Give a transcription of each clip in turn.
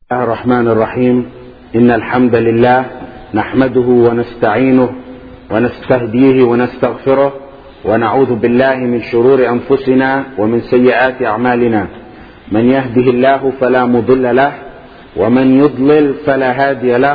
الرحمن الرحيم. إن الحمد لله نحمده ونستعينه ونستهديه ونستغفره ونعوذ بالله من شرور أنفسنا ومن سيئات أعمالنا. من يهده الله فلا مضل له ومن يضلل فلا هادي له،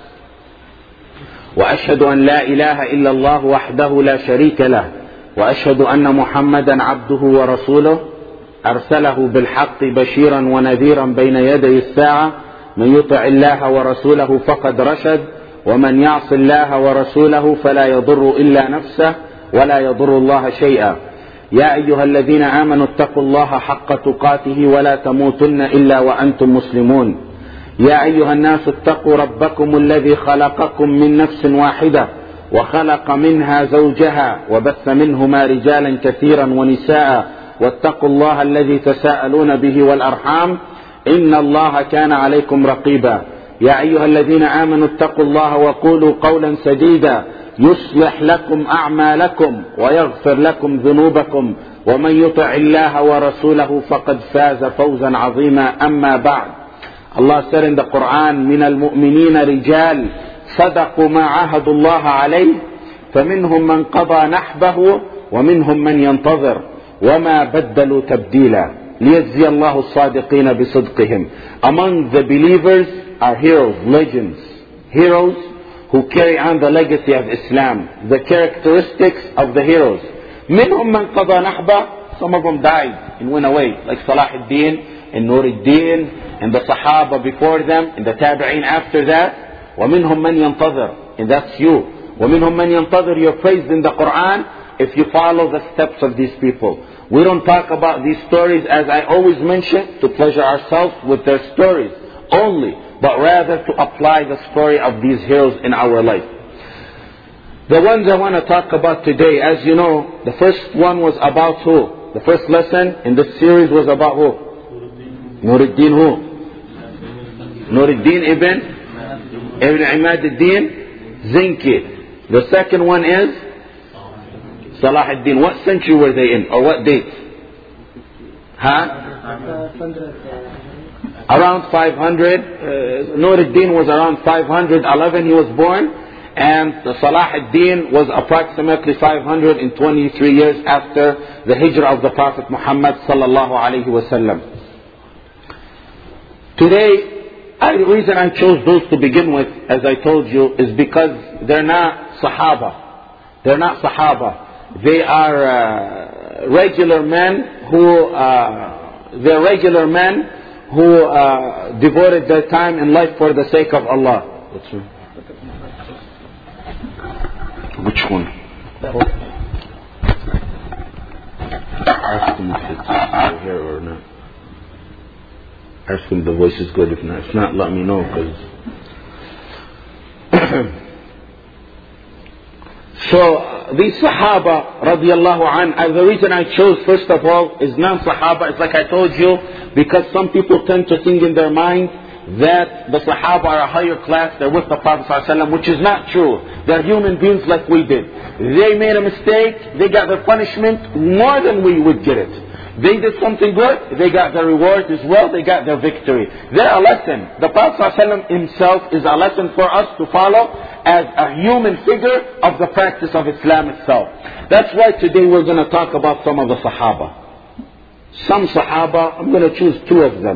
وأشهد أن لا إله إلا الله وحده لا شريك له، وأشهد أن محمدا عبده ورسوله أرسله بالحق بشيرا ونذيرا بين يدي الساعة. من يطع الله ورسوله فقد رشد، ومن يعص الله ورسوله فلا يضر إلا نفسه ولا يضر الله شيئا. يا أيها الذين آمنوا اتقوا الله حق تقاته ولا تموتن إلا وأنتم مسلمون. يا أيها الناس اتقوا ربكم الذي خلقكم من نفس واحدة وخلق منها زوجها وبث منهما رجالا كثيرا ونساء، واتقوا الله الذي تساءلون به والأرحام إن الله كان عليكم رقيبا. يا أيها الذين آمنوا اتقوا الله وقولوا قولا سديدا يصلح لكم أعمالكم ويغفر لكم ذنوبكم، ومن يطع الله ورسوله فقد فاز فوزا عظيما. أما بعد, Allah said in the Quran, من المؤمنين رجال صدقوا ما عاهدوا الله عليه فمنهم من قضى نحبه ومنهم من ينتظر وما بدلوا تبديلا ليجزي الله الصادقين بصدقهم. Among the believers are heroes, legends, heroes who carry on the legacy of Islam, the characteristics of the heroes. منهم من قضى نحبه, some of them died and went away, like Salah ad-Din and Nur ad-Din and the Sahaba before them and the Tabi'een after that. ومنهم من ينتظر, and that's you. ومنهم من ينتظر, you're praised in the Quran if you follow the steps of these people. We don't talk about these stories, as I always mention, to pleasure ourselves with their stories only, but rather to apply the story of these heroes in our life. The ones I want to talk about today, as you know, the first one was about who? The first lesson in this series was about who? Nur ad-Din who? Nur ad-Din Ibn Imad ad-Din Zinki. The second one is Salah ad-Din. What century were they in, or what date? Around 500. Nur ad-Din was around 511 he was born, and Salah ad-Din was approximately 523 years after the hijrah of the Prophet Muhammad sallallahu alaihi wasallam. Today, the reason I chose those to begin with, as I told you, is because they're not Sahaba. They're not Sahaba. They are regular men who devoted their time and life for the sake of Allah. Which one? Ask him if it's here or not. Ask him the voice is good. If not, let me know. So these Sahaba radiallahu an, the reason I chose first of all is non-Sahaba. It's like I told you, because some people tend to think in their mind that the Sahaba are a higher class, they're with the Prophet ﷺ, which is not true. They're human beings like we did. They made a mistake, they got their punishment more than we would get it. They did something good, they got their reward as well, they got their victory. They're a lesson. The Prophet ﷺ himself is a lesson for us to follow as a human figure of the practice of Islam itself. That's why today we're going to talk about some of the Sahaba. Some Sahaba, I'm going to choose two of them.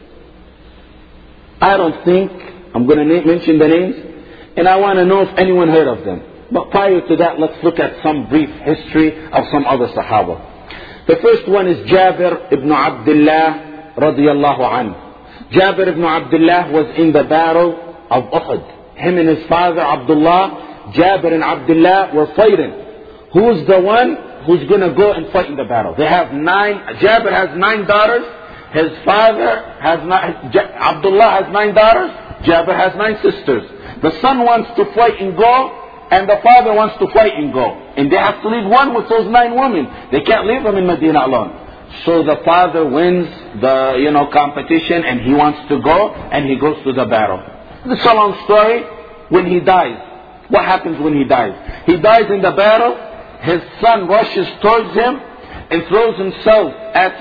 I don't think I'm going to mention the names, and I want to know if anyone heard of them. But prior to that, let's look at some brief history of some other Sahaba. The first one is Jabir ibn Abdullah radiyallahu anhu. Jabir ibn Abdullah was in the battle of Uhud. Him and his father Abdullah, Jabir and Abdullah were fighting. Who's the one who's going to go and fight in the battle? They have 9, Jabir has 9 daughters. His father has 9, Abdullah has 9 daughters. Jabir has 9 sisters. The son wants to fight and go, and the father wants to fight and go. And they have to leave one with those 9 women. They can't leave them in Medina alone. So the father wins the competition, and he wants to go, and he goes to the battle. This is a long story. When he dies, what happens when he dies? He dies in the battle. His son rushes towards him and throws himself at his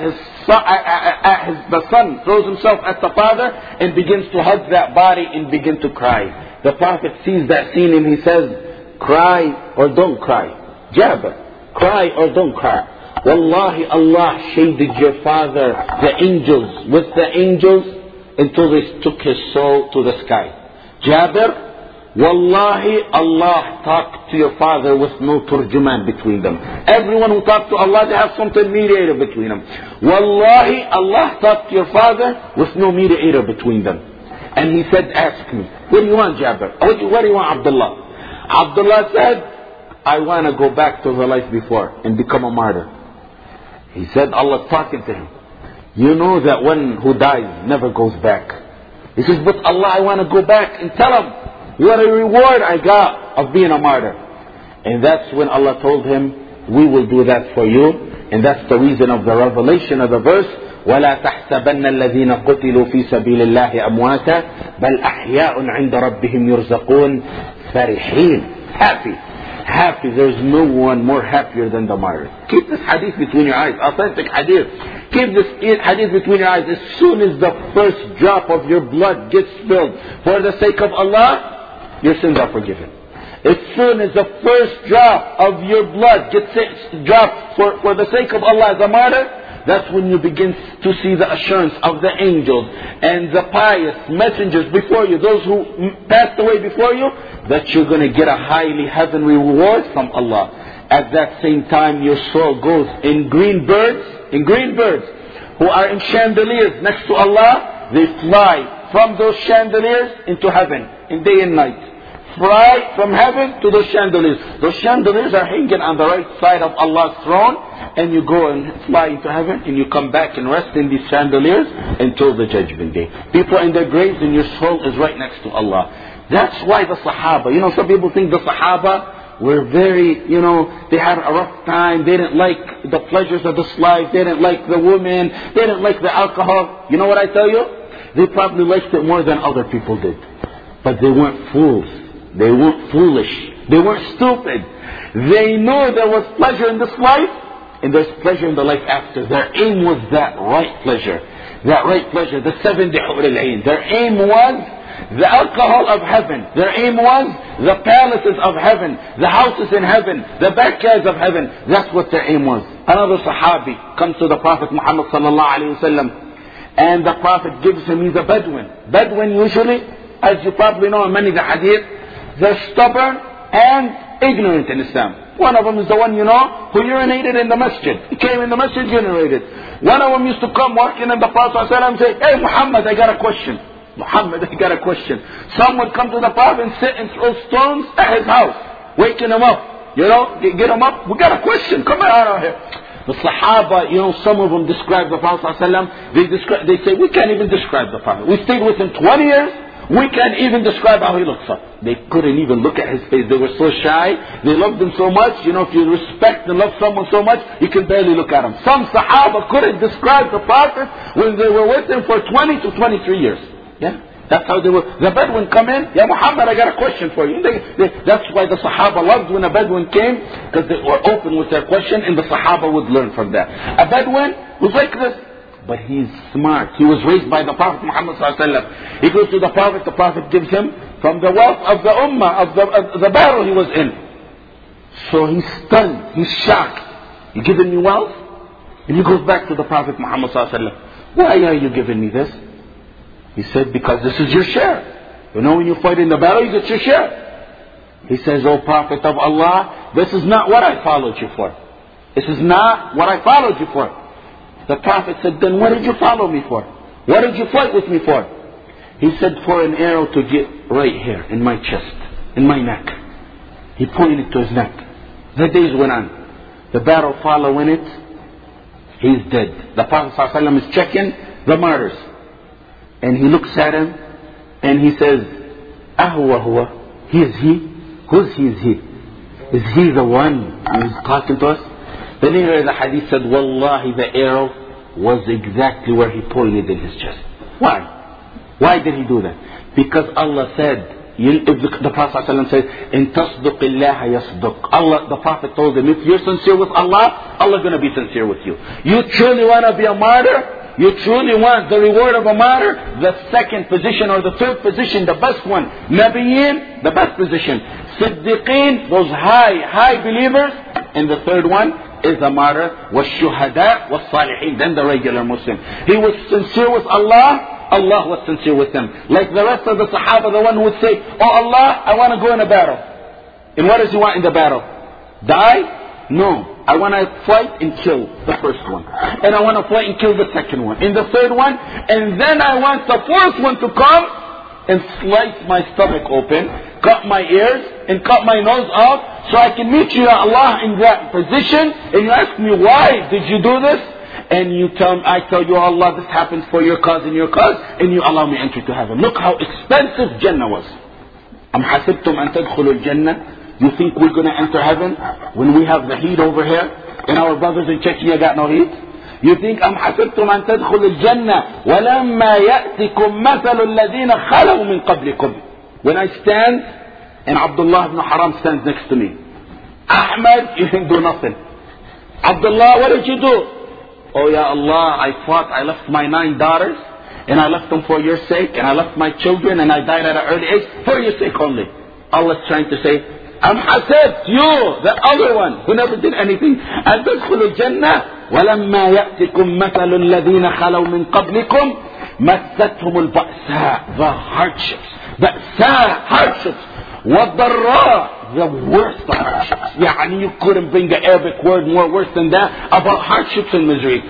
the son throws himself at the father and begins to hug that body and begin to cry. The Prophet sees that scene and he says, cry or don't cry. Jabir, cry or don't cry. Wallahi, Allah shaded your father, the angels, with the angels until they took his soul to the sky. Jabir, Wallahi, Allah talked to your father with no turjuman between them. Everyone who talked to Allah, they have some mediator between them. Wallahi, Allah talked to your father with no mediator between them. And he said, ask me, what do you want, Jabir? What do you want, Abdullah? Abdullah said, I want to go back to the life before and become a martyr. He said, Allah talking to him. You know that one who dies never goes back. He says, but Allah, I want to go back and tell him what a reward I got of being a martyr. And that's when Allah told him, we will do that for you. And that's the reason of the revelation of the verse, وَلَا تَحْسَبَنَّ الَّذِينَ قُتِلُوا فِي سَبِيلِ اللَّهِ أَمْوَاتًا بَلْ أَحْيَاءٌ عِنْدَ رَبِّهِمْ يُرْزَقُونَ فَرِحِينَ. Happy. There's no one more happier than the martyr. Keep this hadith between your eyes. Authentic hadith. Keep this hadith between your eyes. As soon as the first drop of your blood gets spilled for the sake of Allah, your sins are forgiven. As soon as the first drop of your blood gets dropped for the sake of Allah as a martyr, that's when you begin to see the assurance of the angels and the pious messengers before you, those who passed away before you, that you're going to get a highly heavenly reward from Allah. At that same time, your soul goes in green birds who are in chandeliers next to Allah. They fly from those chandeliers into heaven in day and night. Fly from heaven to those chandeliers. Those chandeliers are hanging on the right side of Allah's throne, and you go and fly into heaven, and you come back and rest in these chandeliers until the judgment day. People in their graves, and your soul is right next to Allah. That's why the Sahaba, some people think the Sahaba were very, they had a rough time. They didn't like the pleasures of this life. They didn't like the women. They didn't like the alcohol. You know what I tell you? They probably liked it more than other people did. But they weren't fools. They weren't foolish. They weren't stupid. They know there was pleasure in this life, and there's pleasure in the life after. Their aim was that right pleasure. That right pleasure, the 70 hur al-ain. Their aim was the alcohol of heaven. Their aim was the palaces of heaven, the houses in heaven, the backyards of heaven. That's what their aim was. Another Sahabi comes to the Prophet Muhammad sallallahu alaihi wasallam, and the Prophet gives him, he's a Bedouin. Bedouin usually, as you probably know in many of the hadith, they're stubborn and ignorant in Islam. One of them is the one who urinated in the masjid. He came in the masjid, urinated. One of them used to come walking in the Prophet and say, hey Muhammad, I got a question. Some would come to the Prophet and sit and throw stones at his house, waking him up. Get him up. We got a question. Come out here. The Sahaba, some of them describe the Prophet ﷺ. They say, we can't even describe the Prophet. We stayed with him 20 years. We can't even describe how he looks up. They couldn't even look at his face. They were so shy. They loved him so much. If you respect and love someone so much, you can barely look at him. Some Sahaba couldn't describe the Prophet when they were with him for 20 to 23 years. Yeah? That's how they were. The Bedouin come in, Ya Muhammad, I got a question for you. That's why the Sahaba loved when a Bedouin came, because they were open with their question, and the Sahaba would learn from that. A Bedouin was like this. But he's smart. He was raised by the Prophet Muhammad sallallahu alaihi wasallam. He goes to the Prophet gives him from the wealth of the ummah, of the battle he was in. So he's stunned, he's shocked. You giving me wealth? And he goes back to the Prophet Muhammad sallallahu alaihi wasallam. Why are you giving me this? He said, because this is your share. When you fight in the battle, you get your share. He says, O Prophet of Allah, this is not what I followed you for. This is not what I followed you for. The Prophet said, then what did you follow me for? What did you fight with me for? He said, for an arrow to get right here in my chest, in my neck. He pointed to his neck. The days went on. The battle following it, he's dead. The Prophet ﷺ is checking the martyrs. And he looks at him and he says, Ahuwa, he is he? Who's he is he? Is he the one who's talking to us? The leader of the hadith said, Wallahi, the arrow was exactly where he pointed in his chest. Why? Why did he do that? Because Allah said, The Prophet ﷺ says, "In tasduqillah yasduq." Allah, the Prophet told him, if you're sincere with Allah, Allah is going to be sincere with you. You truly want to be a martyr? You truly want the reward of a martyr? The second position or the third position, the best one. Nabiyyin, the best position. Siddiqeen, those high believers. And the third one is the martyr. Was-shuhada, was-salihin. Then the regular Muslim. He was sincere with Allah. Allah was sincere with him. Like the rest of the Sahaba, the one who would say, "Oh Allah, I want to go in a battle." And what does he want in the battle? Die? No. I want to fight and kill the first one. And I want to fight and kill the second one. And the third one. And then I want the fourth one to come and slice my stomach open, cut my ears, and cut my nose off, so I can meet you, Allah, in that position. And you ask me, why did you do this? And I tell you, Allah, this happens for your cause and your cause, and you allow me entry to heaven. Look how expensive Jannah was. Am hasibtum an tadkhulul Jannah? You think we're going to enter heaven when we have the heat over here and our brothers in Chechnya got no heat? You think أم حسبتم أن تدخلوا الجنة ولما يأتكم مثل الذين خلوا من قبلكم. When I stand and Abdullah ibn Haram stands next to me. Ahmed, you didn't do nothing. Abdullah, what did you do? Oh ya Allah, I left my 9 daughters and I left them for your sake, and I left my children and I died at an early age for your sake only. Allah is trying to say, Am hasad, you, the other one who never did anything, and تدخلوا الجنة ولما يأتكم مثل الذين خلوا من قبلكم مستهم البأساء, the hardships, hardships, والضراء, the worst of hardships. يعني you couldn't bring an Arabic word more worse than that about hardships and misery.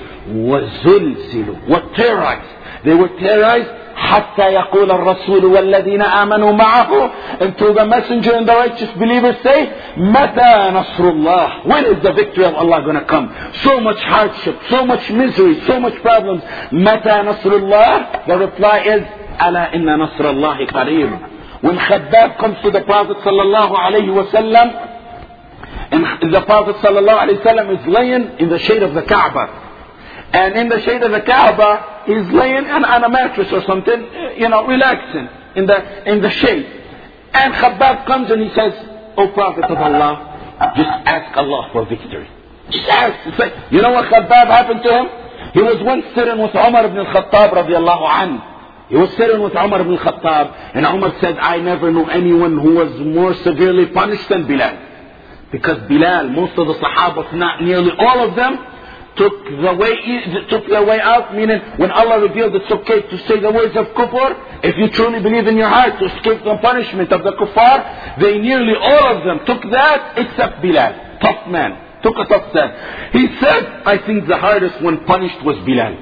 وزلزلوا, were terrorized. They were terrorized حتى يقول الرسول والذين آمنوا معه, until the messenger and the righteous believers say, متى نصر الله? When is the victory of Allah going to come? So much hardship, so much misery, so much problems. متى نصر الله? The reply is, ألا إن نصر الله قريب. When Khabbab comes to the Prophet sallallahu alaihi wasallam, and the Prophet sallallahu alaihi wasallam is laying in the shade of the Kaaba. And in the shade of the Kaaba, he's laying on a mattress or something, relaxing in the shade. And Khabbab comes and he says, "O Prophet of Allah, just ask Allah for victory. Just ask." It's like, you know what Khabbab happened to him? He was once sitting with Umar ibn al-Khattab radiallahu anhu. He was sitting with Umar ibn al-Khattab, and Umar said, "I never knew anyone who was more severely punished than Bilal." Because Bilal, most of the Sahaba, if not nearly all of them, took their way out, meaning when Allah revealed it's okay to say the words of kufr, if you truly believe in your heart to escape the punishment of the kuffar, they nearly all of them took that except Bilal. Tough man, took a tough stand. He said, I think the hardest one punished was Bilal.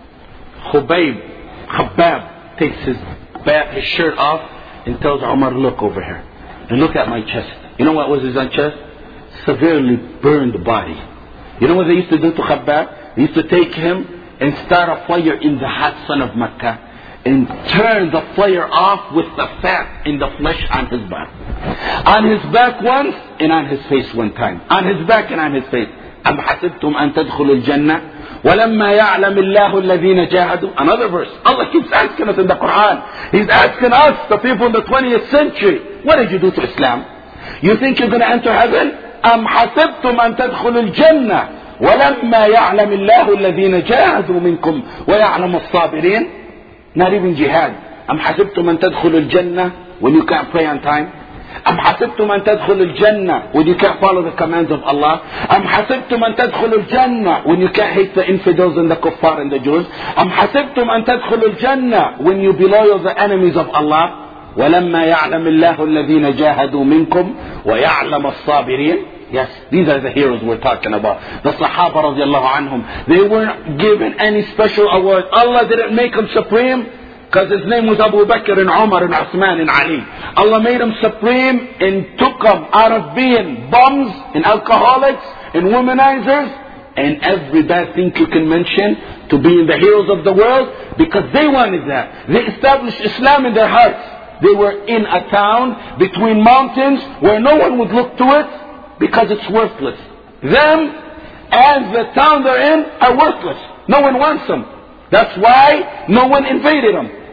Khabbab takes his shirt off and tells Umar, "Look over here and look at my chest." You know what was his on chest? Severely burned body. You know what they used to do to Khabbab? They used to take him and start a fire in the hot sun of Mecca and turn the fire off with the fat in the flesh on his back. On his back once and on his face one time. On his back and on his face. أَمْ حَسِبْتُمْ أَن تَدْخُلُوا الْجَنَّةِ وَلَمَّا يَعْلَمِ اللَّهُ الَّذِينَ جَاهَدُوا. Another verse. Allah keeps asking us in the Quran. He's asking us, the people in the 20th century, what did you do to Islam? You think you're going to enter heaven? أَمْ حَسِبْتُمْ أَن تَدْخُلُوا الْجَنَّةِ وَلَمَّا يَعْلَمِ اللَّهُ الَّذِينَ جَاهَدُوا مِنكُمْ وَيَعْلَمُ الصَّابِرِينَ. Not even jihad. أَمْ حَسِبْتُمْ أَن تَدْخُلُوا الْجَنَّةِ when you can't pray on time? أَمْ حَسِبْتُمْ أَن تَدْخُلُوا الْجَنَّةِ when you can't follow the commands of Allah? أَمْ حَسِبْتُمْ أَن تَدْخُلُوا الْجَنَّةِ when you can't hate the infidels and the kuffar and the Jews? أَمْ حَسِبْتُمْ أَن تَدْخُلُوا الْجَنَّةِ when you be loyal to the enemies of Allah? وَلَمَّا يَعْلَمِ اللَّهُ الَّذِينَ جَاهَدُوا مِنكُمْ وَيَعْلَمَ الصَّابِرِينَ. Yes, these are the heroes we're talking about. The Sahaba radiallahu anhum. They weren't given any special award. Allah didn't make them supreme because his name was Abu Bakr and Umar and Uthman and Ali. Allah made them supreme and took them out of being bums and alcoholics and womanizers and every bad thing you can mention to being the heroes of the world, because they wanted that. They established Islam in their hearts. They were in a town between mountains where no one would look to it because it's worthless. Them and the town they're in are worthless. No one wants them. That's why no one invaded them.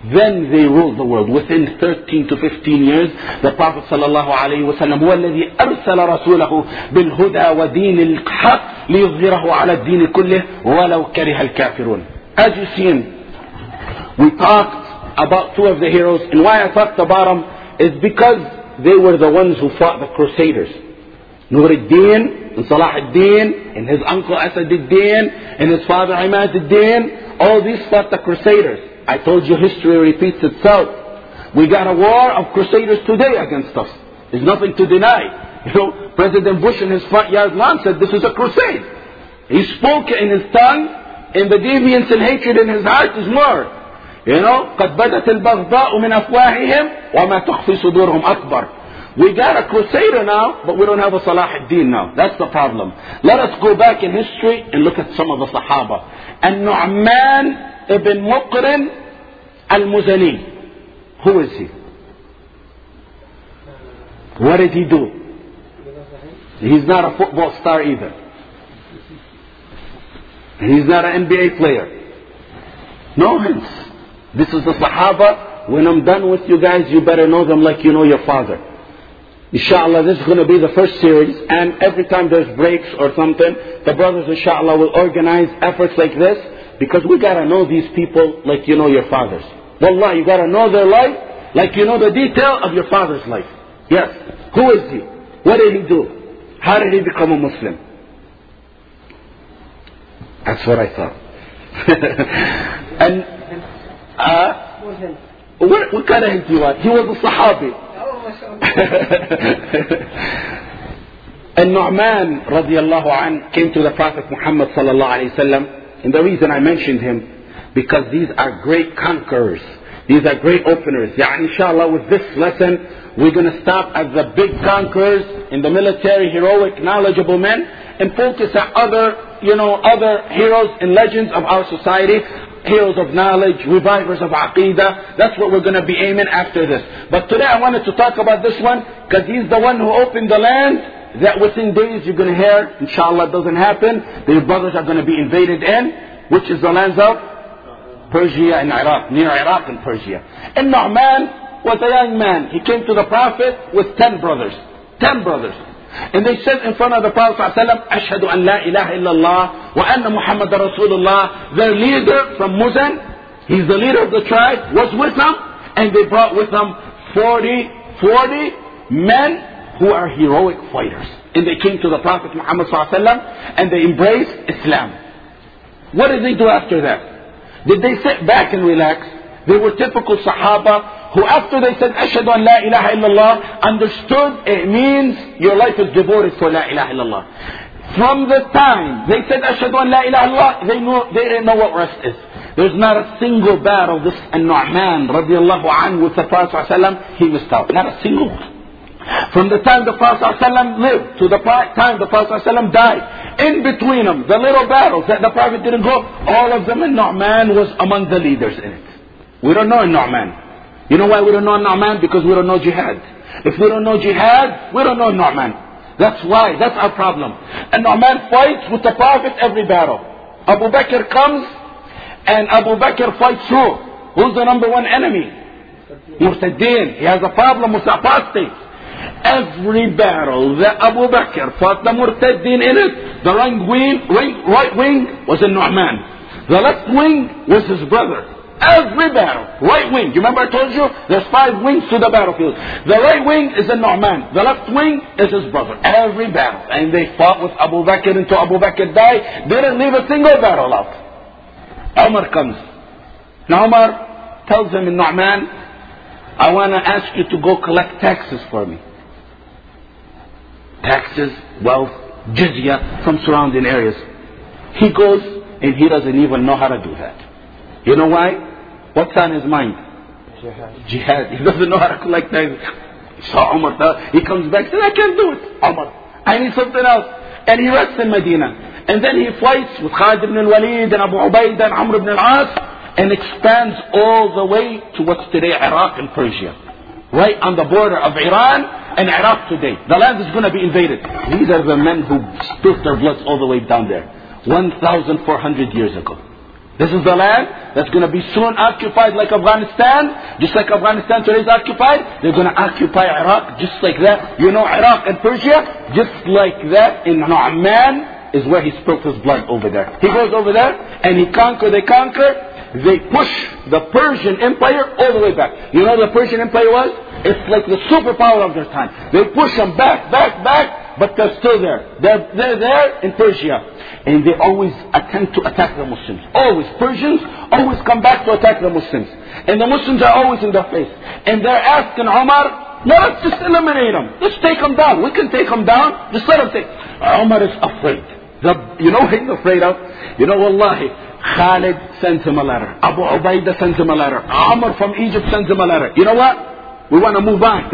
Then they ruled the world. Within 13 to 15 years, the Prophet sallallahu alayhi wa sallam هو الذي أرسل رسوله بالهدى ودين الحق ليظهره على الدين كله ولو كره الكافرون. As you see, we talked about two of the heroes, and why I talked about them is because they were the ones who fought the Crusaders. Nur al-Din and Salah al-Din and his uncle Asad al-Din and his father Imad al-Din, all these fought the Crusaders. I told you history repeats itself. We got a war of Crusaders today against us. There's nothing to deny. President Bush in his front yard lawn said this is a crusade. He spoke in his tongue, and the deviance and hatred in his heart is more. قد بدت البغضاء من أفواههم وما تخفي صدورهم أكبر. We got a crusader now, but we don't have a Salah ad-Din now. That's the problem. Let us go back in history and look at some of the Sahaba. An-Nu'man ibn Muqrin al-Muzani. Who is he? What did he do? He's not a football star either. He's not an NBA player. No hints. This is the Sahaba. When I'm done with you guys, you better know them like you know your father. Inshallah, this is going to be the first series, and every time there's breaks or something, the brothers inshallah will organize efforts like this, because we got to know these people like you know your fathers. Wallah, you got to know their life like you know the detail of your father's life. Yes. Who is he? What did he do? How did he become a Muslim? That's what I thought. And what kind of hint you want? He was a Sahabi. And Nu'man radiallahu an came to the Prophet Muhammad sallallahu alayhi wasallam, and the reason I mentioned him, because these are great conquerors. These are great openers. Inshallah, with this lesson, we're going to stop at the big conquerors in the military, heroic, knowledgeable men, and focus at other heroes and legends of our society. Heroes of knowledge, revivers of Aqidah. That's what we're going to be aiming after this. But today I wanted to talk about this one because he's the one who opened the land that within days you're going to hear, inshallah it doesn't happen, the brothers are going to be invaded in, which is the lands of Persia and Iraq, near Iraq and Persia. And Nu'man was a young man. He came to the Prophet with 10 brothers. 10 brothers. And they said in front of the Prophet ﷺ, Ashhadu an la ilaha illallah wa anna Muhammad Rasulullah. Their leader from Muzan, he's the leader of the tribe, was with them. And they brought with them 40 men who are heroic fighters. And they came to the Prophet Muhammad ﷺ and they embraced Islam. What did they do after that? Did they sit back and relax? They were typical Sahaba who after they said Ashhadu an la ilaha illallah understood it means your life is devoted for la ilaha illallah. From the time they said Ashhadu an la ilaha illallah, they didn't know what rest is. There's not a single battle this An-Nu'man radiallahu anhu with the Prophet ﷺ, he missed out. Not a single one. From the time the Prophet ﷺ lived to the time the Prophet ﷺ died, in between them, the little battles that the Prophet didn't go, all of them, An-Nu'man was among the leaders in it. We don't know An-Nu'man. You know why we don't know An-Nu'man? Because we don't know jihad. If we don't know jihad, we don't know An-Nu'man. That's why. That's our problem. An-Nu'man fights with the Prophet every battle. Abu Bakr comes and Abu Bakr fights who? Who's the number one enemy? Murtaddin. He has a problem with apostates. Every battle that Abu Bakr fought the Murtaddin in it, the right wing was An-Nu'man. The left wing was his brother. Every battle, right wing. You remember I told you there's 5 wings to the battlefield. The right wing is An-Nu'man. The left wing is his brother. Every battle. And they fought with Abu Bakr until Abu Bakr died. They didn't leave a single battle out. Umar comes. Now Umar tells him, An-Nu'man, I want to ask you to go collect taxes for me. Taxes, wealth, jizya from surrounding areas. He goes and he doesn't even know how to do that. You know why? What's on his mind? Jihad. He doesn't know how to collect taxes. So Umar, he comes back and says, I can't do it. Umar, I need something else. And he rests in Medina. And then he fights with Khalid ibn al-Walid and Abu Ubaidah and Amr ibn al-As and expands all the way to what's today Iraq and Persia. Right on the border of Iran and Iraq today. The land is going to be invaded. These are the men who spilled their blood all the way down there. 1,400 years ago. This is the land that's going to be soon occupied like Afghanistan. Just like Afghanistan today is occupied, they're going to occupy Iraq just like that. You know Iraq and Persia? Just like that in Nu'man is where he spilled his blood over there. He goes over there and they conquer. They push the Persian Empire all the way back. You know what the Persian Empire was? It's like the superpower of their time. They push them back, but they're still there. They're there in Persia. And they always attempt to attack the Muslims. Always. Persians always come back to attack the Muslims. And the Muslims are always in their face. And they're asking Umar, no, let's just eliminate them. Let's take them down. We can take them down. Just let them take. Umar is afraid. You know what he's afraid of? You know, wallahi, Khalid sends him a letter. Abu Ubaidah sends him a letter. Umar from Egypt sends him a letter. You know what? We want to move on.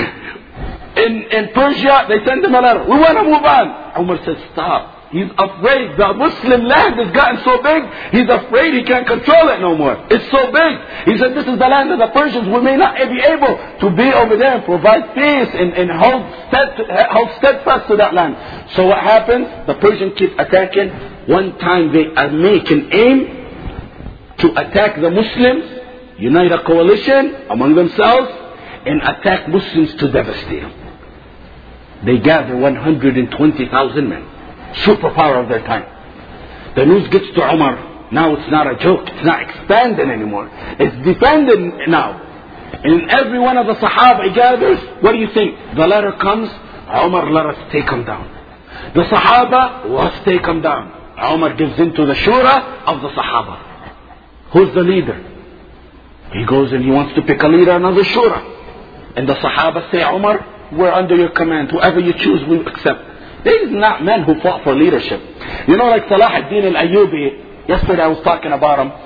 In Persia, they send him a letter. We want to move on. Umar says, stop. He's afraid. The Muslim land has gotten so big, he's afraid he can't control it no more. It's so big. He said, this is the land of the Persians. We may not be able to be over there and provide peace and hold steadfast to that land. So what happens? The Persians keep attacking. One time they make an aim to attack the Muslims, unite a coalition among themselves, and attack Muslims to devastate them. They gather 120,000 men. Superpower of their time. The news gets to Umar. Now it's not a joke. It's not expanding anymore. It's defending now. And every one of the Sahaba gathers. What do you think? The letter comes. Umar, let us take them down. The Sahaba, let's take them down. Umar gives in to the Shura of the Sahaba. Who's the leader? He goes and he wants to pick a leader, another Shura. And the Sahaba say, Umar, we're under your command. Whoever you choose, we accept. These are not men who fought for leadership. You know, like Salah ad-Din al-Ayyubi, yesterday I was talking about him.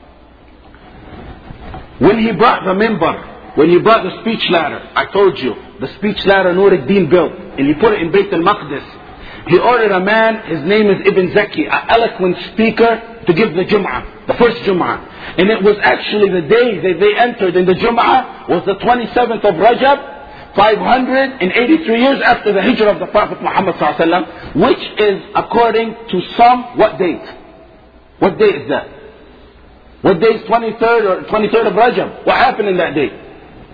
When he brought the minbar, when he brought the speech ladder, I told you, the speech ladder Nur ad-Din built, and he put it in Bayt al-Maqdis. He ordered a man, his name is Ibn Zaki, an eloquent speaker, to give the Jum'ah, the first Jum'ah. And it was actually the day that they entered in the Jum'ah was the 27th of Rajab, 583 years after the hijrah of the Prophet Muhammad ﷺ, which is according to some, what date? What day is that? What day is 23rd or 23rd of Rajab? What happened in that day?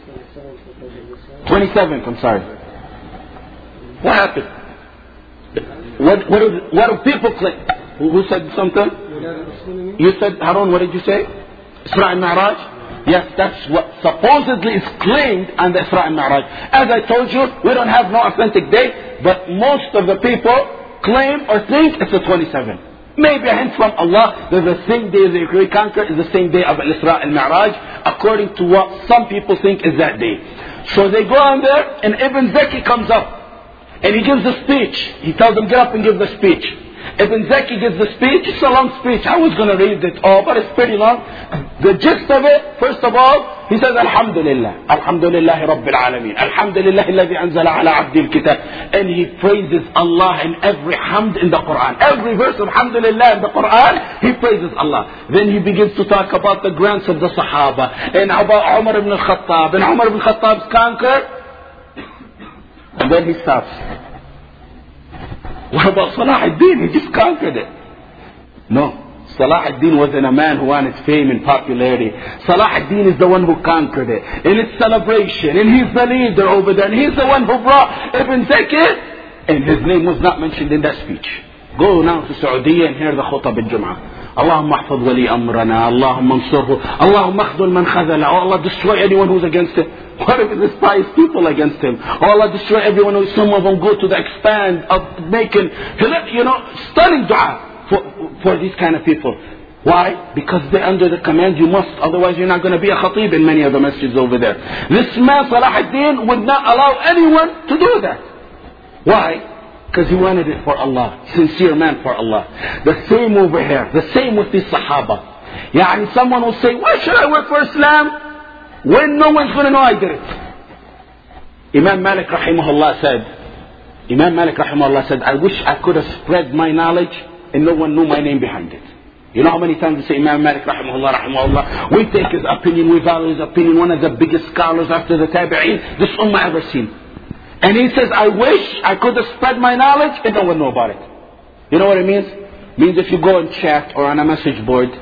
27th, I'm sorry. What happened? What do people claim? Who said something? You said, Harun, what did you say? Isra al-Mi'raj? Yes, that's what supposedly is claimed on the Isra al-Mi'raj. As I told you, we don't have no authentic date, but most of the people claim or think it's the 27th. Maybe a hint from Allah that the same day they reconquer is the same day of Isra al-Mi'raj, according to what some people think is that day. So they go on there, and Ibn Zaki comes up, and he gives a speech. He tells them, get up and give the speech. Ibn Zaki gives the speech. It's a long speech. I was going to read it all, but it's pretty long. The gist of it, first of all, he says, Alhamdulillah. Alhamdulillah Rabbil Alameen. Alhamdulillah alladhi anzala ala abdi al-kitab. And he praises Allah in every hamd in the Quran. Every verse of Alhamdulillah in the Quran, he praises Allah. Then he begins to talk about the grants of the Sahaba, and about Umar ibn al-Khattab, and Umar ibn al-Khattab's conquer. And then he stops. What about Salah ad-Din? He just conquered it. No. Salah ad-Din wasn't a man who wanted fame and popularity. Salah ad-Din is the one who conquered it. And it's celebration. And he's the leader over there. And he's the one who brought Ibn Zaki. And his name was not mentioned in that speech. Go now to Saudi and hear the khutbah al-Jum'ah. اللهم احفظ ولي أمرنا اللهم انصره اللهم اخذل من خذل. Oh Allah, destroy anyone who's against him. What if there's pious people against him? Oh Allah, destroy everyone who, some of them go to the expand of making, stunning dua for these kind of people. Why? Because they're under the command, you must, otherwise you're not going to be a khatib in many of the masjids over there. This man Salah ad-Din would not allow anyone to do that. Why? Because he wanted it for Allah. Sincere man for Allah. The same over here. The same with these Sahaba. Yani someone will say, why should I work for Islam when no one's going to know I did it? Imam Malik rahimahullah said, I wish I could have spread my knowledge and no one knew my name behind it. You know how many times we say Imam Malik rahimahullah? We take his opinion, we value his opinion, one of the biggest scholars after the Tabi'een this ummah ever seen. And he says, I wish I could have spread my knowledge and no one know about it. You know what it means? It means if you go and chat or on a message board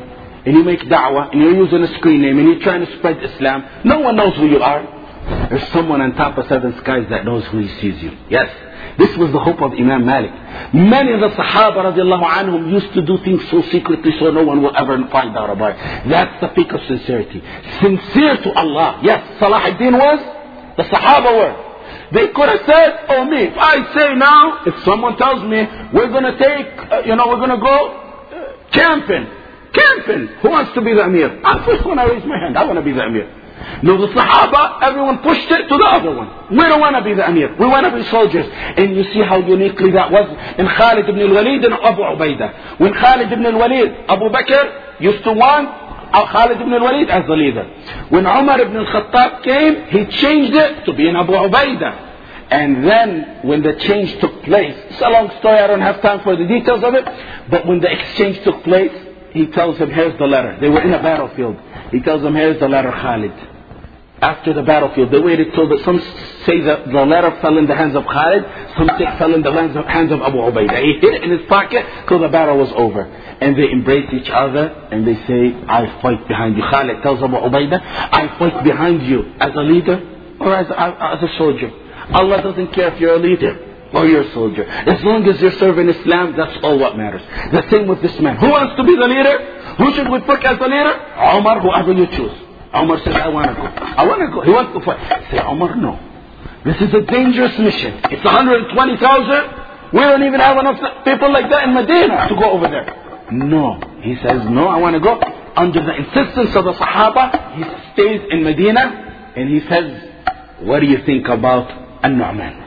and you make da'wah, and you're using a screen name, and you're trying to spread Islam, no one knows who you are. There's someone on top of seven skies that knows who he sees you. Yes. This was the hope of Imam Malik. Many of the Sahaba radiallahu anhum used to do things so secretly so no one will ever find out about it. That's the peak of sincerity. Sincere to Allah. Yes, Salahuddin was. The Sahaba were. They could have said, oh me, if I say now, if someone tells me, we're going to take, we're going to go camping. Who wants to be the Amir? I'm first one I raise my hand. I want to be the Amir. No, the Sahaba, everyone pushed it to the other one. We don't want to be the Amir. We want to be soldiers. And you see how uniquely that was in Khalid ibn al-Walid and Abu Ubaidah. When Khalid ibn al-Walid, Abu Bakr used to want Khalid ibn al-Walid as the leader. When Umar ibn al-Khattab came, he changed it to be in Abu Ubaidah. And then when the change took place, it's a long story, I don't have time for the details of it, but when the exchange took place, he tells him, here's the letter. They were in a battlefield. He tells them, here's the letter, Khalid. After the battlefield, they waited till some say that the letter fell in the hands of Khalid, some say it fell in the hands of Abu Ubaidah. He hid it in his pocket till the battle was over. And they embrace each other and they say, I fight behind you. Khalid tells Abu Ubaidah, I fight behind you as a leader or as a soldier. Allah doesn't care if you're a leader or you're a soldier. As long as you're serving Islam, that's all what matters. The same with this man. Who wants to be the leader? Who should we pick as the leader? Umar, whoever you choose. Umar says, I want to go. I want to go. He wants to fight. Say, Umar, no. This is a dangerous mission. It's 120,000. We don't even have enough people like that in Medina to go over there. No. He says, no, I want to go. Under the insistence of the Sahaba, he stays in Medina and he says, what do you think about An-Nu'man?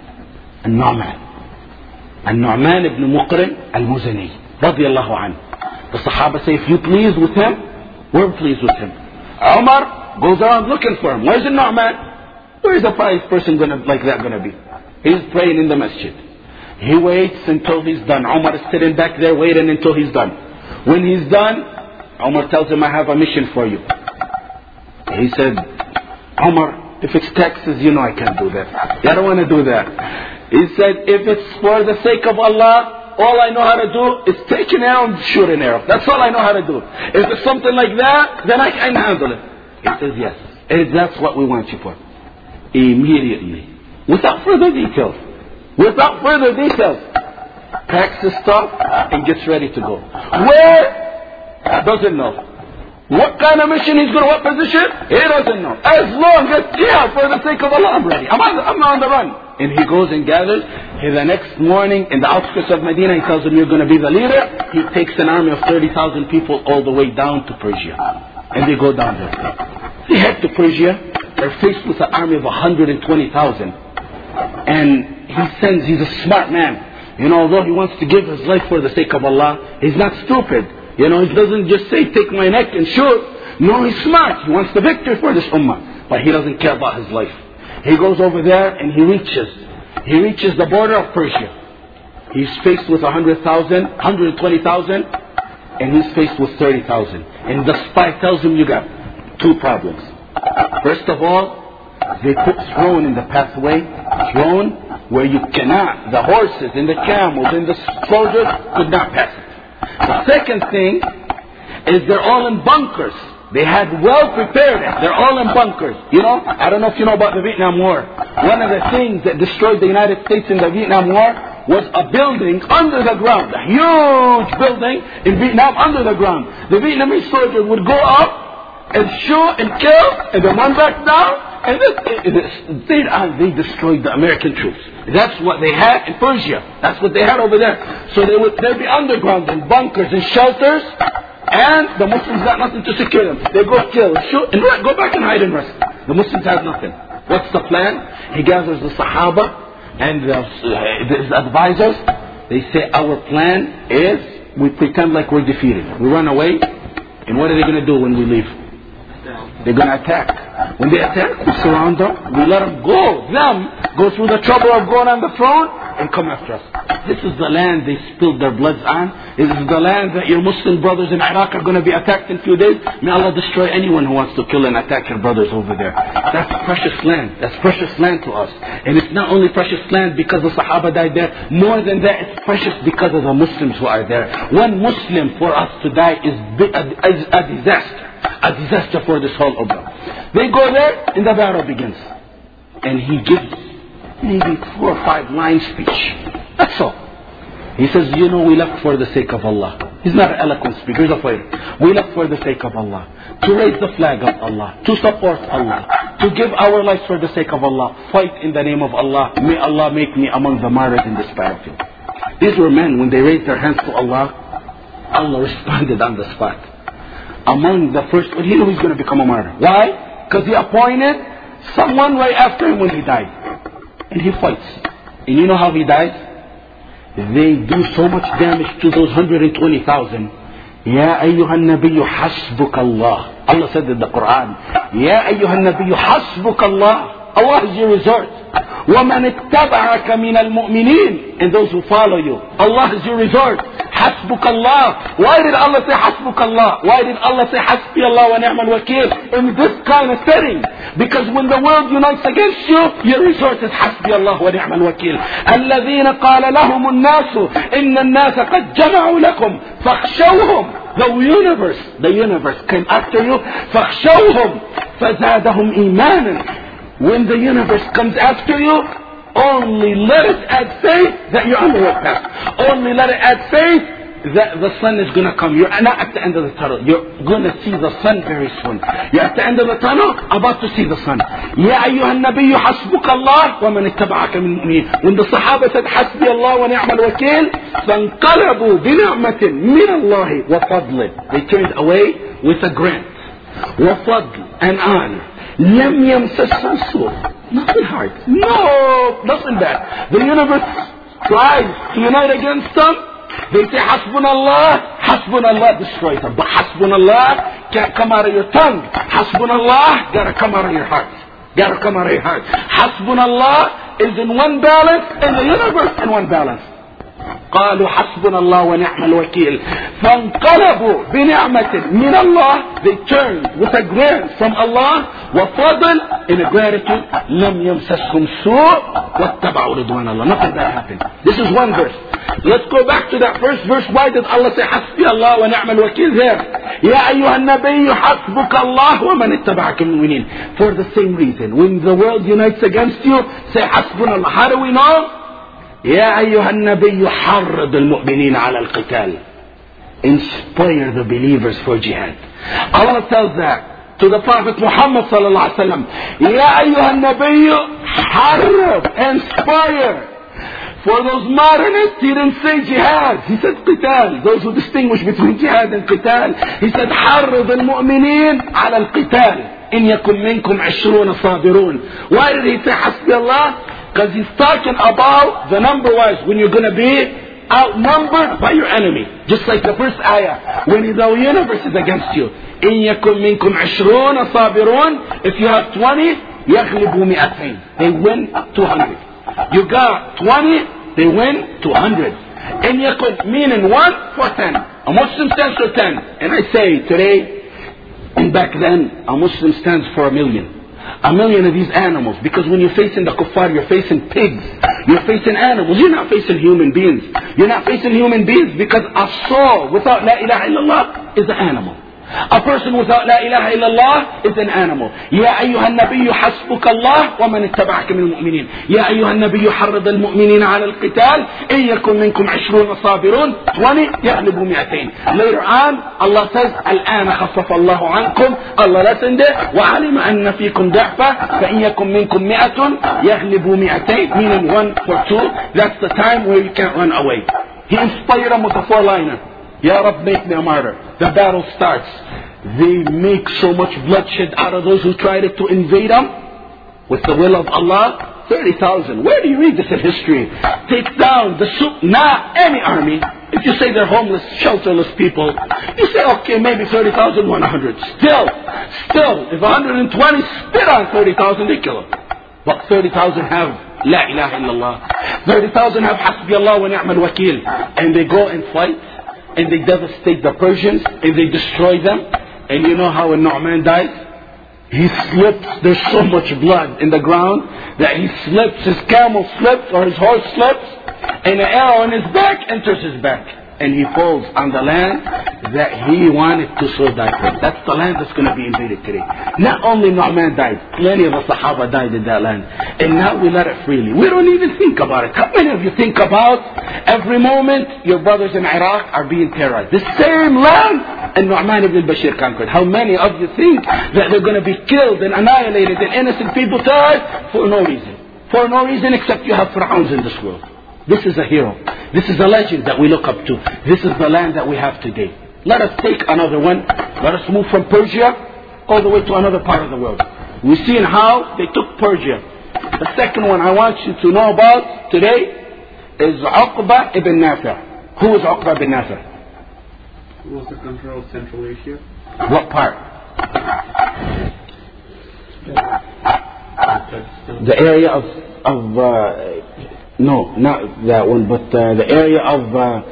An-Nu'man ibn Muqrin al-Muzani radiyallahu anhu. The Sahaba say, if you please with him, we're pleased with him. Umar goes around looking for him. Where's An-Nu'man? Where's a pious person like that going to be? He's praying in the masjid. He waits until he's done. Umar is sitting back there waiting until he's done. When he's done, Umar tells him, I have a mission for you. He said, Umar, if it's taxes, you know I can't do that. I don't want to do that. He said, if it's for the sake of Allah, all I know how to do is take an arrow and shoot an arrow. That's all I know how to do. If it's something like that, then I can handle it. He says, yes. And that's what we want you for. Immediately. Without further details. Packs his stuff and gets ready to go. Where? Doesn't know. What kind of mission he's going to, what position? He doesn't know. As long as, for the sake of Allah, I'm ready. I'm on the run. And he goes and gathers. The next morning, in the outskirts of Medina, he tells them, you're going to be the leader. He takes an army of 30,000 people all the way down to Persia. And they go down there. They head to Persia. They're faced with an army of 120,000. And he's a smart man. Although he wants to give his life for the sake of Allah, he's not stupid. He doesn't just say, take my neck and shoot. No, he's smart. He wants the victory for this ummah. But he doesn't care about his life. He goes over there and he reaches the border of Persia. He's faced with 120,000, and he's faced with 30,000. And the spy tells him, you got two problems. First of all, they put throne in the pathway. Throne where you cannot, the horses and the camels and the soldiers could not pass it. The second thing is they're all in bunkers. They had well prepared it. They're all in bunkers. I don't know if you know about the Vietnam War. One of the things that destroyed the United States in the Vietnam War was a building under the ground. A huge building in Vietnam under the ground. The Vietnamese soldiers would go up and shoot and kill and then run back down. And they destroyed the American troops. That's what they had in Persia. That's what they had over there. So they'd be underground in bunkers and shelters. And the Muslims got nothing to secure them. They go kill, shoot, and go back and hide and rest. The Muslims have nothing. What's the plan? He gathers the Sahaba and his advisors. They say, our plan is we pretend like we're defeated. We run away. And what are they going to do when we leave? They're going to attack. When they attack, we surround them. We let them go. Go through the trouble of going on the throne and come after us. This is the land they spilled their bloods on. This is the land that your Muslim brothers in Iraq are going to be attacked in a few days. May Allah destroy anyone who wants to kill and attack your brothers over there. That's precious land. That's precious land to us. And it's not only precious land because the Sahaba died there. More than that, it's precious because of the Muslims who are there. One Muslim for us to die is a disaster. A disaster for this whole ummah. They go there and the battle begins. And he gives maybe 4 or 5 line speech. That's all. He says, we left for the sake of Allah. He's not an eloquent speaker, he's a fighter. We left for the sake of Allah. To raise the flag of Allah. To support Allah. To give our lives for the sake of Allah. Fight in the name of Allah. May Allah make me among the martyrs in this battlefield. These were men, when they raised their hands to Allah, Allah responded on the spot. Among the first, he knew he's going to become a martyr. Why? Because he appointed someone right after him when he died. And he fights. And you know how he dies? They do so much damage to those 120,000. Ya ayyuhan nabiyyu hasbuka Allah. Allah said in the Quran, Ya ayyuhan nabiyyu hasbuka Allah. Allah is your resort. وَمَنِ اتَّبَعَكَ مِنَ الْمُؤْمِنِينَ. And those who follow you. Allah is your resort. حسبك Allah. Why did Allah say حسبك Allah? Why did Allah say حسبي الله ونعم الوكيل in this kind of setting? Because when the world unites against you, your resort is حسبي الله ونعم الوكيل. الذين قال لهم الناس إن الناس قد جمعوا لكم فاخشوهم. The universe came after you. فاخشوهم فزادهم إيمانا. When the universe comes after you, only let it add faith that you're on the right path. Only let it add faith that the sun is going to come. You're not at the end of the tunnel. You're going to see the sun very soon. You're at the end of the tunnel, about to see the sun. Ya ayyuhan nabiyyu hasbuka Allah wa man ittaba'aka min al-mu'minin. When the Sahaba said hasbi Allah wa ni'mal wakil, فانقلبوا بنعمة من الله وفضل. They turned away with a grant. وفضل and honor. لم يمسسهم سوء. Nothing hard. No, nothing bad. The universe tries to unite against them. They say Hasbunallah destroys them. But Hasbunallah can't come out of your tongue. Hasbunallah gotta come out of your heart. Gotta come out of your heart. Hasbunallah is in one balance and the universe in one balance. قالوا حسبنا الله ونعم الوكيل فانقلبوا بنعمة من الله. They turned with a grant from Allah وفضل in a gratitude لم يمسسهم سوء واتبعوا رضوان الله. Nothing bad happened. This is one verse. Let's go back to that first verse. Why did Allah say حسبي الله ونعم الوكيل there? يا أيها النبي حسبك الله ومن اتبعك من المؤمنين. For the same reason. When the world unites against you, say حسبنا الله. How do we know? يا أيها النبي حرض المؤمنين على القتال. Inspire the believers for jihad. Allah tells that to the Prophet Muhammad sallallahu alaihi wasallam. يا أيها النبي حرض, inspire. For those modernists, he didn't say jihad. He said qital. Those who distinguish between jihad and qital. He said حرض المؤمنين على القتال. إن يكن منكم 20 صابرون. Why did he say حسبي الله? Because he's talking about the number-wise, when you're going to be outnumbered by your enemy. Just like the first ayah, when the universe is against you. إِن يَكُمْ مِنْكُمْ 20 صَابِرُونَ. If you have 20, يَغْلِبُوا 200. They win 200. You got 20, they win 200. إِن يَكُمْ, meaning 1 for 10. A Muslim stands for 10. And I say today, and back then, a Muslim stands for 1,000,000. 1,000,000 of these animals. Because when you're facing the kuffar, you're facing pigs. You're facing animals. You're not facing human beings. You're not facing human beings because a soul without La ilaha illallah is an animal. A person without La ilaha illallah is an animal. يا أيها النبي حسبك الله ومن اتبعك من المؤمنين. يا أيها النبي حرض المؤمنين على القتال إن يكن منكم 20 صابرون 20 يغلبوا 200. Later on Allah says الآن خفف الله عنكم. Allah lessened it. وعلم أن فيكم ضعفا فإن يكن منكم 100 يغلبوا 200. Meaning 1 for 2. That's the time where you can't run away. He inspired them with a 4-liner. Ya Rab, make me a martyr. The battle starts. They make so much bloodshed out of those who tried to invade them. With the will of Allah, 30,000. Where do you read this in history? Take down not any army. If you say they're homeless, shelterless people, you say, okay, maybe 30,000, 100. Still, if 120 spit on 30,000, they kill them. But 30,000 have La ilaha illallah. 30,000 have Hasbi Allah wa ni'mal wakil. And they go and fight. And they devastate the Persians. And they destroy them. And you know how Nu'man dies? He slips. There's so much blood in the ground that he slips. His camel slips or his horse slips. And an arrow in his back enters his back. And he falls on the land that he wanted to so die for. That's the land that's going to be invaded today. Not only Nu'man died, plenty of the Sahaba died in that land. And now we let it freely. We don't even think about it. How many of you think about every moment your brothers in Iraq are being terrorized? The same land and Nu'man ibn Bashir conquered. How many of you think that they're going to be killed and annihilated and innocent people terrorized for no reason? For no reason except you have Fir'auns in this world. This is a hero. This is a legend that we look up to. This is the land that we have today. Let us take another one. Let us move from Persia all the way to another part of the world. We've seen how they took Persia. The second one I want you to know about today is Uqba ibn Nafi'. Who is Uqba ibn Nafi'? Who was the control of Central Asia? What part? The area of no, not that one, but the area of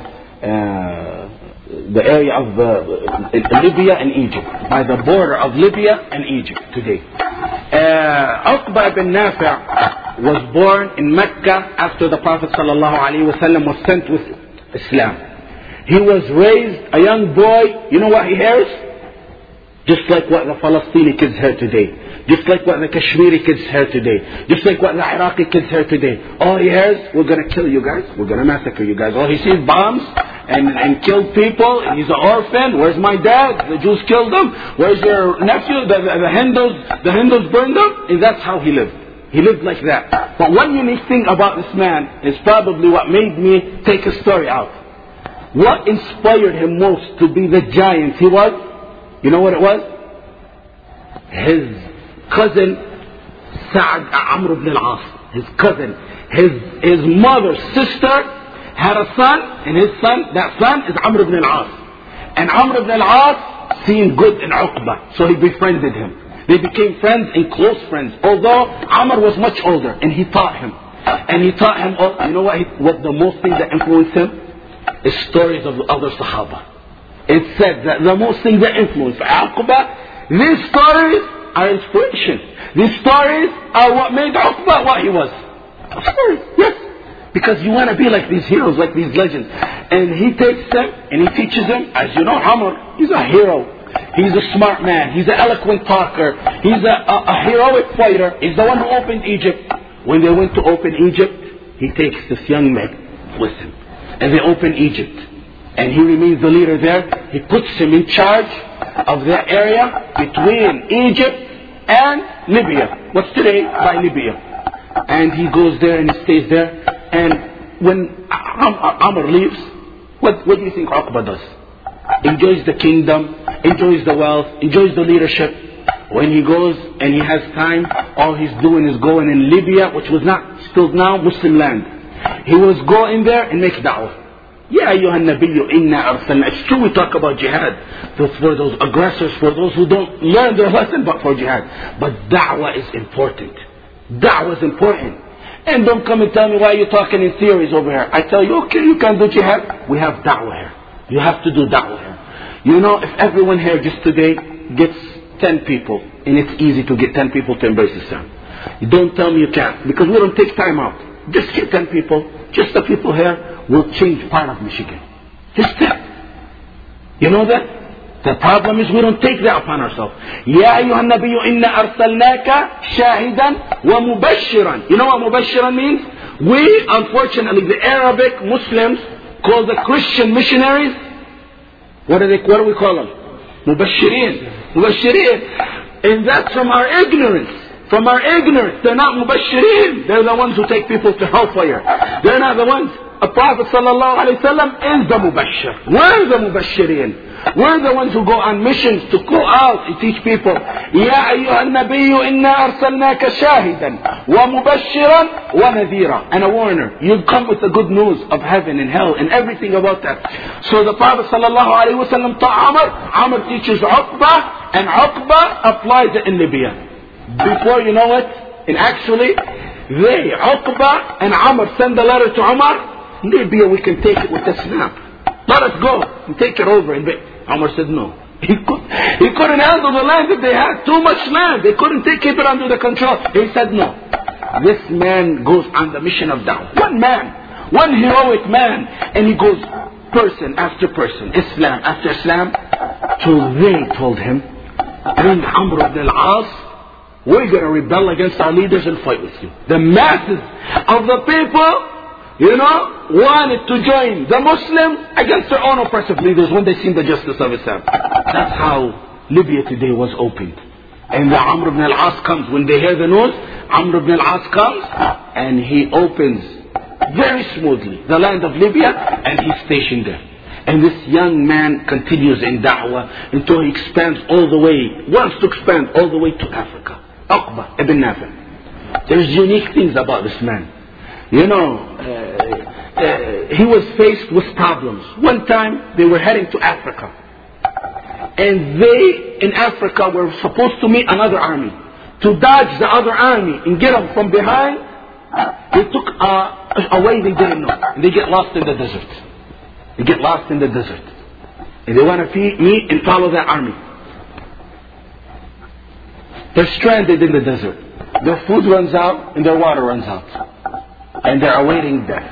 Libya and Egypt, by the border of Libya and Egypt today. Uqba ibn Nafi' was born in Mecca after the Prophet ﷺ was sent with Islam. He was raised a young boy. You know what he hears? Just like what the Palestinian kids hear today. Just like what the Kashmiri kids hear today. Just like what the Iraqi kids hear today. All he hears, we're going to kill you guys. We're going to massacre you guys. All he sees bombs and kill people. And he's an orphan. Where's my dad? The Jews killed him. Where's your nephew? The Hindus burned him. And that's how he lived. He lived like that. But one unique thing about this man is probably what made me take his story out. What inspired him most to be the giant he was? You know what it was? His cousin Sa'd Amr ibn al-As. His cousin. His mother's sister had a son, and his son, that son is Amr ibn al-As. And Amr ibn al-As seen good in Uqba, so he befriended him. They became friends and close friends. Although Amr was much older, and he taught him. And he taught him, you know what the most thing that influenced him? Is stories of the other Sahaba. It said that the most thing that influenced Uqba, these stories are inspiration. These stories are what made Uqba what he was. Stories, yes. Because you want to be like these heroes, like these legends. And he takes them and he teaches them. As you know, Amr, he's a hero. He's a smart man. He's an eloquent talker. He's a heroic fighter. He's the one who opened Egypt. When they went to open Egypt, he takes this young man with him. And they open Egypt. And he remains the leader there. He puts him in charge of that area between Egypt and Libya. What's today by Libya. And he goes there and he stays there. And when Amr leaves, what do you think Uqba does? Enjoys the kingdom, enjoys the wealth, enjoys the leadership. When he goes and he has time, all he's doing is going in Libya, which was not still now Muslim land. He was going there and make da'wah. Ya ayyuhan nabiyyu inna arsalna. It's true we talk about jihad for those aggressors, for those who don't learn their lesson, but for jihad. But da'wah is important. Da'wah is important. And don't come and tell me why you're talking in theories over here. I tell you, okay, you can do jihad. We have da'wah here. You have to do da'wah here. You know, if everyone here just today gets 10 people, and it's easy to get 10 people to embrace Islam. You don't tell me you can't, because we don't take time out. Just get 10 people. Just the people here will change part of Michigan. Just 10. You know that? The problem is we don't take that upon ourselves. Ya ayyuhan nabiyyu inna arsalnaka shahidan wa mubashiran. You know what mubashiran means? We, unfortunately, the Arabic Muslims call the Christian missionaries, what do we call them? Mubashirin. Mubashirin. And that's from our ignorance. From our ignorance. They're not mubashirin. They're the ones who take people to hellfire. They're not the ones. A Prophet sallallahu alaihi wasallam is the mubashir. We're the mubashirin. We're the ones who go on missions to go out and teach people. Ya ayyuhan nabiyyu inna arsalnaka shahidan wa mubashiran wa nadhira. And a warner. You come with the good news of heaven and hell and everything about that. So the Prophet sallallahu alaihi wasallam taught Amr. Amr teaches Uqba, and Uqba applies it in Libya. Before you know it, And actually, they, Uqba and Amr, send a letter to Umar. Maybe we can take it with a snap. Let us go and take it over. And Umar said no. He couldn't handle the land that they had. Too much land. They couldn't keep it under the control. He said no. This man goes on the mission of da'wah. One man. One heroic man. And he goes person after person. Islam after Islam. Till they told him, bring Amr ibn al-As. We're going to rebel against our leaders and fight with you. The masses of the people, wanted to join the Muslims against their own oppressive leaders when they seen the justice of Islam. That's how Libya today was opened. And the Amr ibn al-As comes. When they hear the news, Amr ibn al-As comes and he opens very smoothly the land of Libya and he's stationed there. And this young man continues in da'wah until he expands all the way, wants to expand all the way to Africa. Uqba ibn Nafi. There's unique things about this man. He was faced with problems. One time they were heading to Africa. And they in Africa were supposed to meet another army. To dodge the other army and get them from behind, they took a way they didn't know. And they get lost in the desert. They get lost in the desert. And they want to meet and follow that army. They're stranded in the desert. Their food runs out and their water runs out. And they're awaiting death.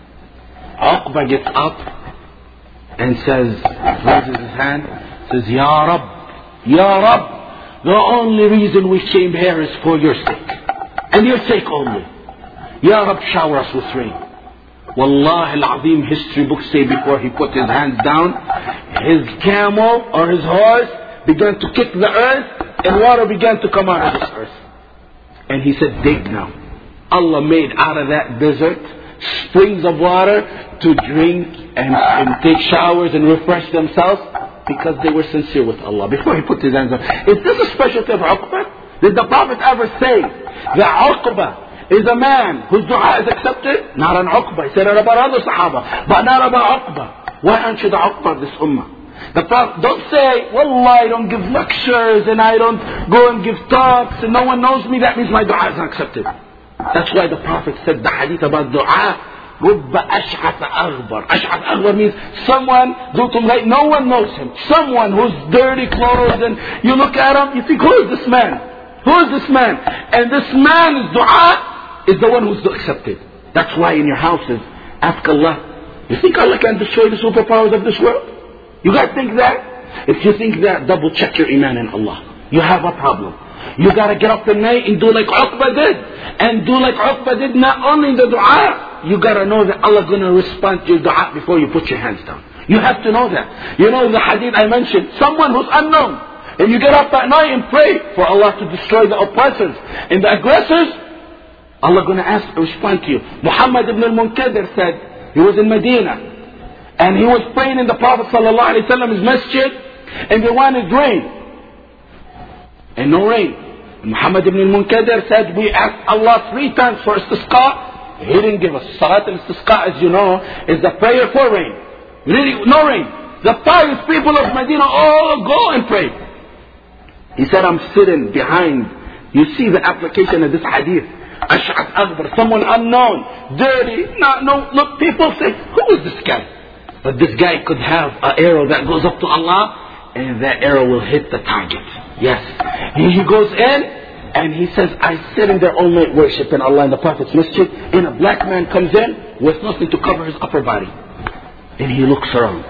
Uqba gets up and says, raises his hand, says, Ya Rab, Ya Rab, the only reason we came here is for your sake. And your sake only. Ya Rab, shower us with rain. Wallahi al-Azim, history books say before he put his hands down, his camel or his horse began to kick the earth and water began to come out of this earth. And he said, dig now. Allah made out of that desert springs of water to drink and take showers and refresh themselves because they were sincere with Allah. Before he put his hands up. Is this a specialty of Uqba? Did the Prophet ever say that Uqba is a man whose dua is accepted? Not an Uqba. He said it about other Sahaba, but not about Uqba. Why aren't you the Uqba of this ummah? The Prophet, don't say, Wallah, I don't give lectures and I don't go and give talks and no one knows me. That means my dua is not accepted. That's why the Prophet said the hadith about dua. رُبَّ أَشْعَثَ أَغْبَرَ. Ash'ath Aghbar means someone, no one knows him. Someone who's dirty clothes and you look at him, you think, who is this man? Who is this man? And this man's dua is the one who's accepted. That's why in your houses, ask Allah. You think Allah can destroy the superpowers of this world? You gotta think that. If you think that, double check your iman in Allah. You have a problem. You gotta get up at night and do like Uqba did. And do like Uqba did not only in the dua. You gotta know that Allah gonna respond to your dua before you put your hands down. You have to know that. You know the hadith I mentioned. Someone who's unknown. And you get up at night and pray for Allah to destroy the oppressors and the aggressors. Allah gonna respond to you. Muhammad ibn al-Munkadir said, he was in Medina. And he was praying in the Prophet ﷺ's masjid. And they wanted rain. And no rain. Muhammad ibn al-Munkadir said, we asked Allah 3 times for istisqa. He didn't give us. Salat al-istisqa, as you know, is the prayer for rain. Really, no rain. The pious people of Medina all go and pray. He said, I'm sitting behind. You see the application of this hadith. Ash'ath Aghbar, someone unknown, dirty. No, people say, who is this guy? But this guy could have an arrow that goes up to Allah, and that arrow will hit the target. Yes. He goes in, and he says, I sit in there all night worshiping Allah in the Prophet's masjid, and a black man comes in with nothing to cover his upper body. And he looks around.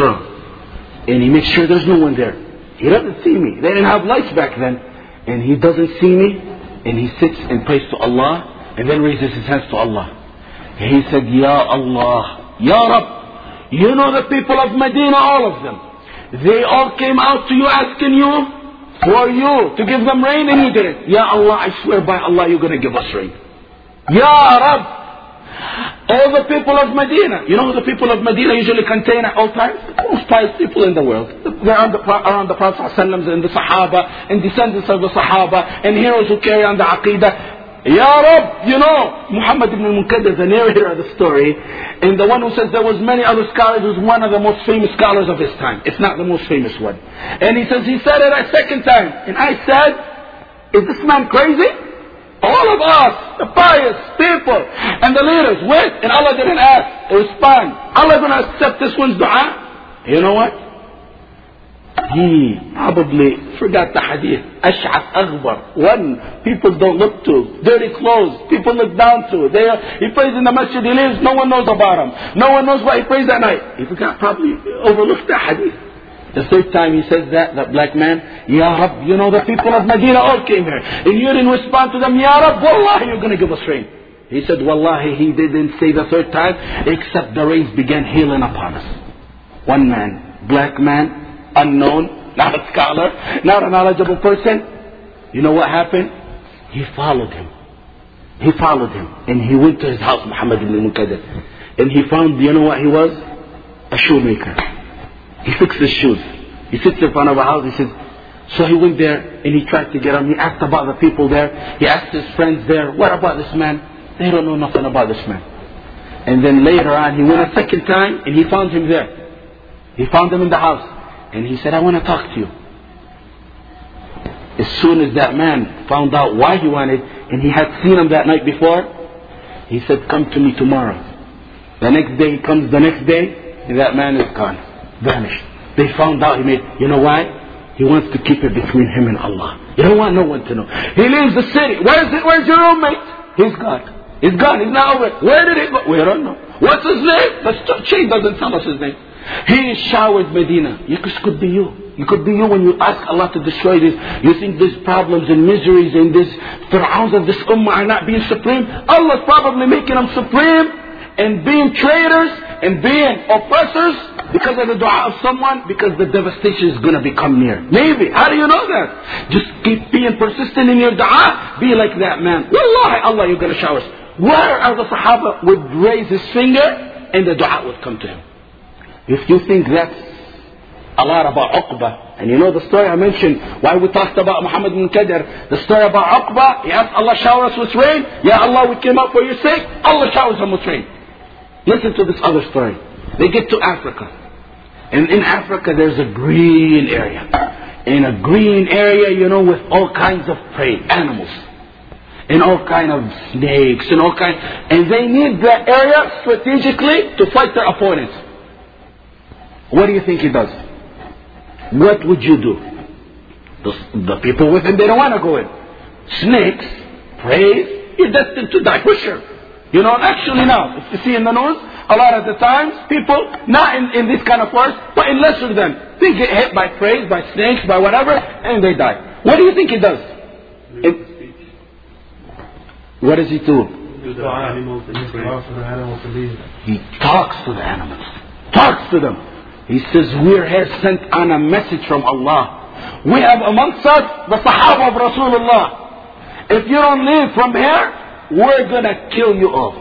And he makes sure there's no one there. He doesn't see me. They didn't have lights back then. And he doesn't see me. And he sits and prays to Allah, and then raises his hands to Allah. And he said, Ya Allah, Ya Rab, you know the people of Medina, all of them. They all came out to you asking you for you to give them rain, and you didn't. Ya Allah, I swear by Allah, you're going to give us rain. Ya Rab, all the people of Medina. You know who the people of Medina usually contain at all times? The most pious people in the world. They're around the Prophet ﷺ and the Sahaba and descendants of the Sahaba and heroes who carry on the Aqidah. Ya Rab, you know, Muhammad ibn al-Munkadir, the narrator of the story, and the one who says there was many other scholars, was one of the most famous scholars of his time, if not the most famous one. And he says, he said it a second time. And I said, is this man crazy? All of us, the pious people and the leaders went, and Allah didn't ask, respond. Allah going to accept this one's dua? You know what? He probably forgot the hadith. Ash'af Aghbar. One people don't look to. Dirty clothes. People look down to. He prays in the masjid he lives. No one knows about him. No one knows why he prays at night. He forgot, probably overlooked the hadith. The third time he says that black man, Ya Rab, you know the people of Medina all came here. And you didn't respond to them, Ya Rab, Wallahi you're going to give us rain. He said, Wallahi, he didn't say the third time, except the rains began hailing upon us. One man, black man, unknown, not a scholar, not a knowledgeable person. You know what happened? He followed him. He followed him. And he went to his house, Muhammad ibn Munkadir. And he found, you know what he was? A shoemaker. He fixed his shoes. He sits in front of a house. He says, so he went there and he tried to get him. He asked about the people there. He asked his friends there, what about this man? They don't know nothing about this man. And then later on, he went a second time and he found him there. He found him in the house. And he said, I want to talk to you. As soon as that man found out why he wanted, and he had seen him that night before, he said, come to me tomorrow. The next day he comes, the next day, and that man is gone. Vanished. They found out you know why? He wants to keep it between him and Allah. He don't want no one to know. He leaves the city. Where's your roommate? He's gone. He's gone. He's not over. Where did he go? We don't know. What's his name? The chain doesn't tell us his name. He showered Medina. This could be you. It could be you when you ask Allah to destroy this. You think these problems and miseries and these fir'auns of this ummah are not being supreme? Allah's probably making them supreme and being traitors and being oppressors because of the dua of someone, because the devastation is going to become near. Maybe. How do you know that? Just keep being persistent in your dua. Be like that man. Wallahi, Allah, you're going to shower us. Where are the Sahaba would raise his finger and the dua would come to him? If you think that's a lot about Uqba, and you know the story I mentioned, why we talked about Muhammad ibn Qadir, the story about Uqba, he asked Allah shower us with rain. Ya Allah, we came up for your sake. Allah showers him with rain. Listen to this other story. They get to Africa. And in Africa there's a green area. In a green area, you know, with all kinds of prey, animals. And all kind of snakes and all kind. And they need that area strategically to fight their opponents. What do you think he does? What would you do? The people with him, they don't want to go in. Snakes, prey, you're destined to die for sure. You know, actually now, if you see in the news, a lot of the times, people, not in this kind of forest, but in lesser than, they get hit by prey, by snakes, by whatever, and they die. What do you think he does? What does he do? To the animals and He talks to the animals. Talks to them. He says, we're here sent on a message from Allah. We have amongst us the Sahaba of Rasulullah. If you don't leave from here, we're going to kill you all.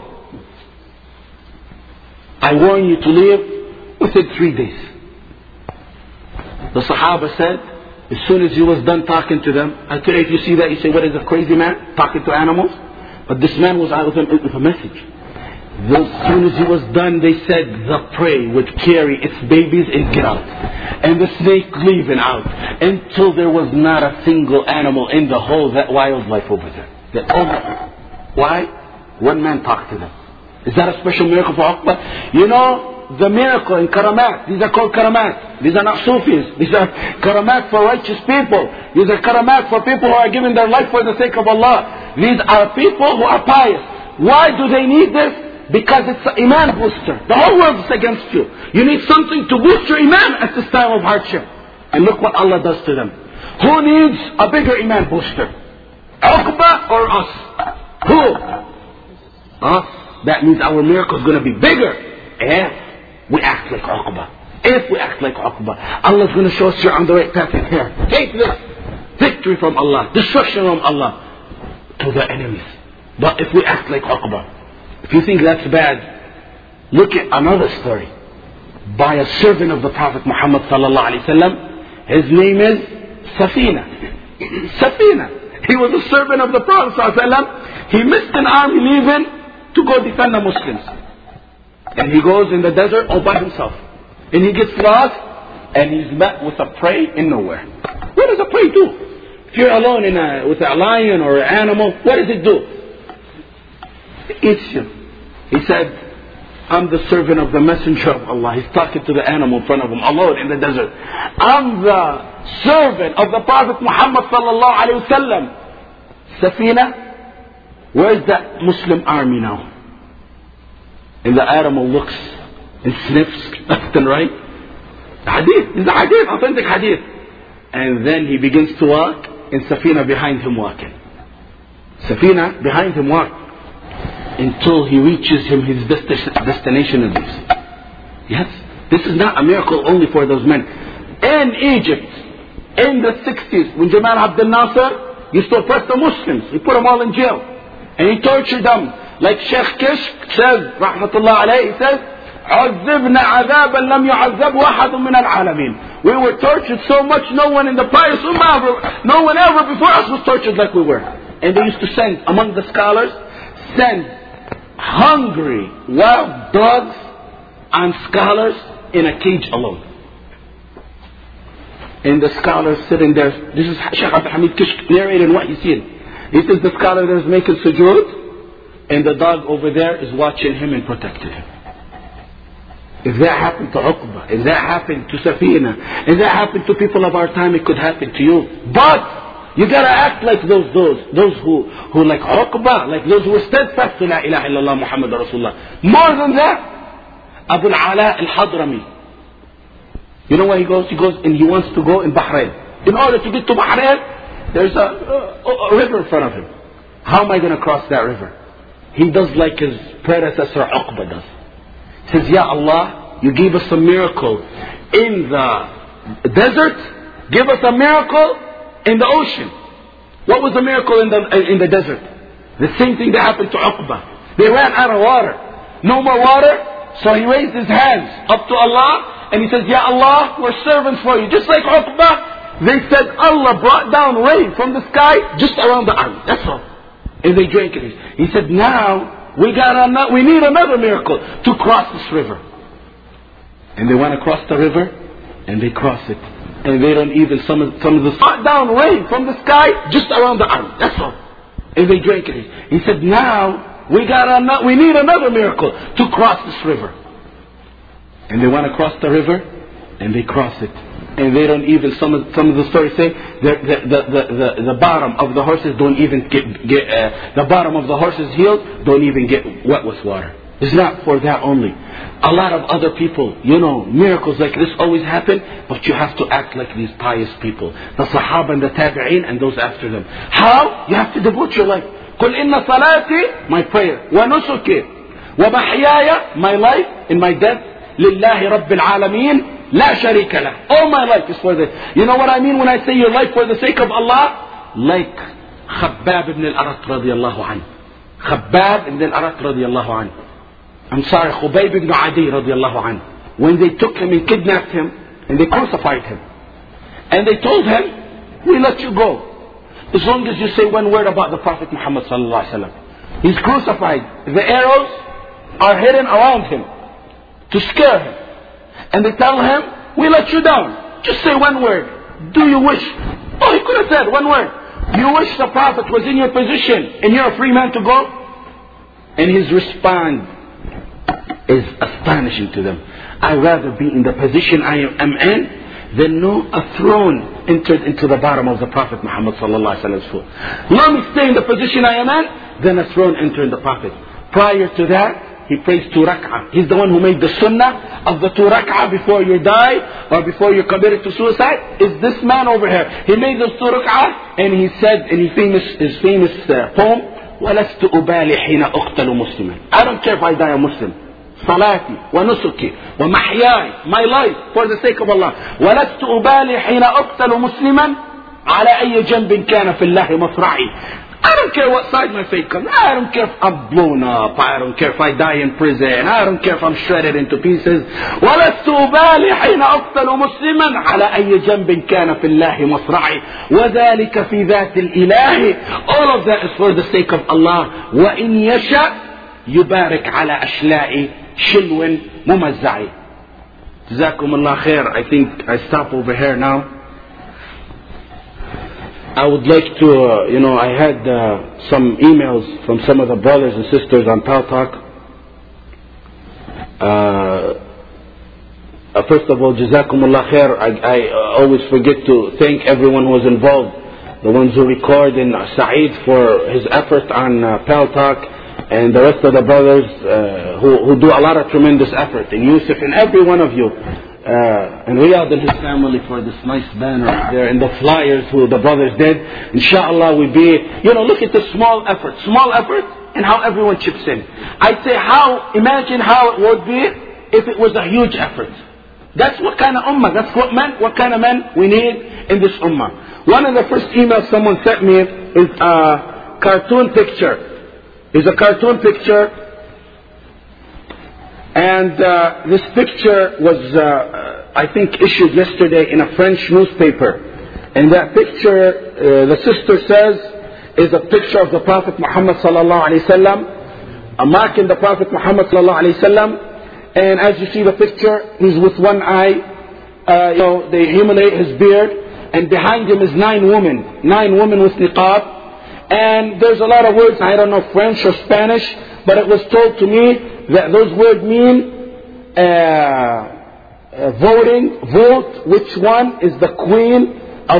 I warn you to leave within 3 days. The Sahaba said, as soon as he was done talking to them, I tell you, if you see that, you say, what is a crazy man talking to animals? But this man was out with a message. As soon as he was done, they said the prey would carry its babies and get out. And the snake leaving out. Until there was not a single animal in the whole wildlife over there. Why? One man talked to them. Is that a special miracle for Uqba? You know, the miracle in Karamat. These are called Karamat. These are not Sufis. These are Karamat for righteous people. These are Karamat for people who are giving their life for the sake of Allah. These are people who are pious. Why do they need this? Because it's an Iman booster. The whole world is against you. You need something to boost your Iman at this time of hardship. And look what Allah does to them. Who needs a bigger Iman booster? Uqba or us? Who? Us. That means our miracle is going to be bigger if we act like Uqba. If we act like Uqba. Allah is going to show us you're on the right path here. Take this. Victory from Allah. Destruction from Allah. To the enemies. But if we act like Uqba. If you think that's bad, look at another story by a servant of the Prophet Muhammad sallallahu alaihi wasallam. His name is Safina. Safina. He was a servant of the Prophet sallallahu alaihi wasallam. He missed an army leaving to go defend the Muslims. And he goes in the desert all by himself. And he gets lost and he's met with a prey in nowhere. What does a prey do? If you're alone with a lion or an animal, what does it do? It eats you. He said, I'm the servant of the messenger of Allah. He's talking to the animal in front of him, alone in the desert. I'm the servant of the Prophet Muhammad sallallahu alayhi wa sallam. Safina, where's that Muslim army now? And the animal looks and sniffs left and right. The hadith, it's a hadith, authentic hadith. And then he begins to walk, and Safina behind him walking. Safina behind him walking. Until he reaches him his destination and leaves. Yes, this is not a miracle only for those men. In Egypt, in the 60s, when Jamal Abdel Nasser used to oppress the Muslims, he put them all in jail. And he tortured them. Like Sheikh Kishk says, rahmatullah alayhi, he says, عذبنا عذابا لم يعذب واحد من العالمين. We were tortured so much, no one in the pious ummah, no one ever before us was tortured like we were. And they used to send, among the scholars, send hungry wild dogs and scholars in a cage alone. And the scholar sitting there, this is Sheikh Abdul Hamid Kishk narrating what he's seen. He says the scholar there is making sujood, and the dog over there is watching him and protecting him. If that happened to Uqba, if that happened to Safina, if that happened to people of our time, it could happen to you. But you gotta act like those who like Uqba, like those who were steadfast to La ilaha illallah Muhammad Rasulullah. More than that, Abu al-Ala al-Hadrami. You know where he goes? He goes and he wants to go in Bahrain. In order to get to Bahrain, there's a river in front of him. How am I going to cross that river? He does like his predecessor Uqba does. He says, Ya Allah, you gave us a miracle in the desert. Give us a miracle in the ocean. What was the miracle in the desert? The same thing that happened to Uqba. They ran out of water. No more water. So he raised his hands up to Allah. And he says, Ya Allah, we're servants for you. Just like Uqba, they said Allah brought down rain from the sky just around the army. That's all. And they drank it. He said, now we need another miracle to cross this river. And they want to cross the river, and they cross it. And they don't even, some of the brought down rain from the sky just around the army. That's all. And they drank it. He said, now we need another miracle to cross this river. And they want to cross the river, and they cross it. And they don't even, some of the stories say, the bottom of the horses don't even get the bottom of the horse's heels don't even get wet with water. It's not for that only. A lot of other people, miracles like this always happen, but you have to act like these pious people. The Sahaba and the Tabi'een and those after them. How? You have to devote your life. قُلْ إِنَّ صَلَاتِي, my prayer, وَنُسُكِي, وَمَحْيَايَ, my life and my death, لِلَّهِ رَبِّ الْعَالَمِينَ لَا شَرِيكَ لَهُ. All my life is for this. You know what I mean when I say your life for the sake of Allah? Like Khabbab ibn al-Arat radiyallahu anhu. Khabbab ibn al-Arat radiyallahu anhu. I'm sorry, Khubayb ibn Adi radiyallahu anhu. When they took him and kidnapped him and they crucified him. And they told him, we let you go. As long as you say one word about the Prophet Muhammad sallallahu alaihi wasallam. He's crucified. The arrows are hidden around him to scare him. And they tell him, we let you down. Just say one word. Do you wish? Oh, he could have said one word. You wish the Prophet was in your position and you're a free man to go? And his response is astonishing to them. I'd rather be in the position I am in than know a throne entered into the bottom of the Prophet Muhammad sallallahu alaihi wasallam's foot. Let me stay in the position I am in than a throne entering the Prophet. Prior to that, he prays 2 rak'ah. He's the one who made the sunnah of the 2 rak'ah before you die or before you're committed to suicide. Is this man over here. He made those 2 rak'ah and he said in his famous poem, وَلَسْتُ أُبَالِي حِينَ أُقْتَلُ مُسْلِمًا. I don't care if I die a Muslim. صلاتي ونسكي ومحياي, my life for the sake of Allah. ولست أبالي حين أقتل مسلما على أي جنب كان في الله مصرعي. I don't care what side my fate comes. I don't care if I'm blown up. I don't care if I die in prison. I don't care if I'm shredded into pieces. ولست أبالي حين أقتل مسلما على أي جنب كان في الله مصرعي وذلك في ذات الإله. All of that is for the sake of Allah. وإن يشاء يبارك على أشلاء شلو ممزعي. جزاكم الله خير. I think I stop over here now. I would like to, I had some emails from some of the brothers and sisters on Pal Talk. First of all, Jazakumullah khair. I always forget to thank everyone who was involved. The ones who record, and Saeed for his effort on Pal Talk, and the rest of the brothers who do a lot of tremendous effort, and Yusuf and every one of you, and Riyadh and his family for this nice banner there, and the flyers who the brothers did. Inshallah we be, look at the small effort, and how everyone chips in. I say imagine how it would be if it was a huge effort. That's what kind of ummah, that's what kind of men we need in this ummah. One of the first emails someone sent me is a cartoon picture. It's a cartoon picture, and this picture was, I think, issued yesterday in a French newspaper. And that picture, the sister says, is a picture of the Prophet Muhammad sallallahu alaihi wasallam, a mark in the Prophet Muhammad sallallahu alaihi wasallam. And as you see the picture, he's with one eye. They humiliate his beard, and behind him is 9 women with niqab. And there's a lot of words, I don't know French or Spanish, but it was told to me that those words mean vote which one is the queen of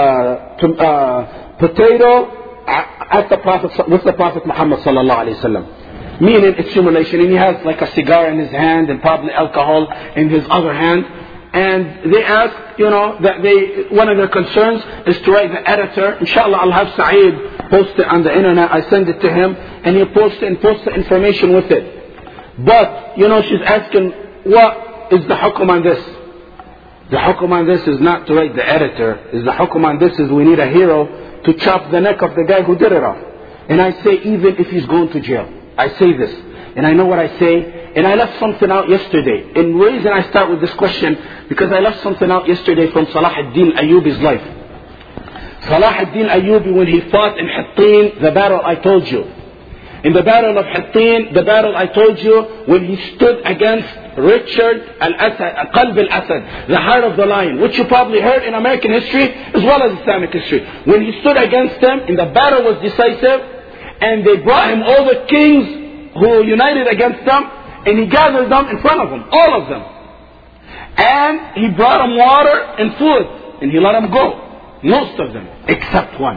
potato at the Prophet, with the Prophet Muhammad sallallahu alaihi wasallam. Meaning it's humiliation, and he has like a cigar in his hand and probably alcohol in his other hand. And they ask, that one of their concerns is to write the editor. Inshallah, I'll have Saeed post it on the internet. I send it to him, and he'll post the information with it. But, she's asking, what is the hukum on this? The hukum on this is not to write the editor. The hukum on this is we need a hero to chop the neck of the guy who did it off. And I say, even if he's going to jail. I say this, and I know what I say, and I left something out yesterday. And the reason I start with this question, because I left something out yesterday from Salah ad-Din Ayyubi's life. Salah ad-Din Ayyubi, when he fought in Hittin, the battle I told you. In the battle of Hittin, the battle I told you, when he stood against Richard al-Asad, Qalb al-Asad, the heart of the lion, which you probably heard in American history as well as Islamic history. When he stood against them, and the battle was decisive, and they brought him all the kings who united against them, and he gathered them in front of them, all of them. And he brought them water and food, and he let them go. Most of them, except one.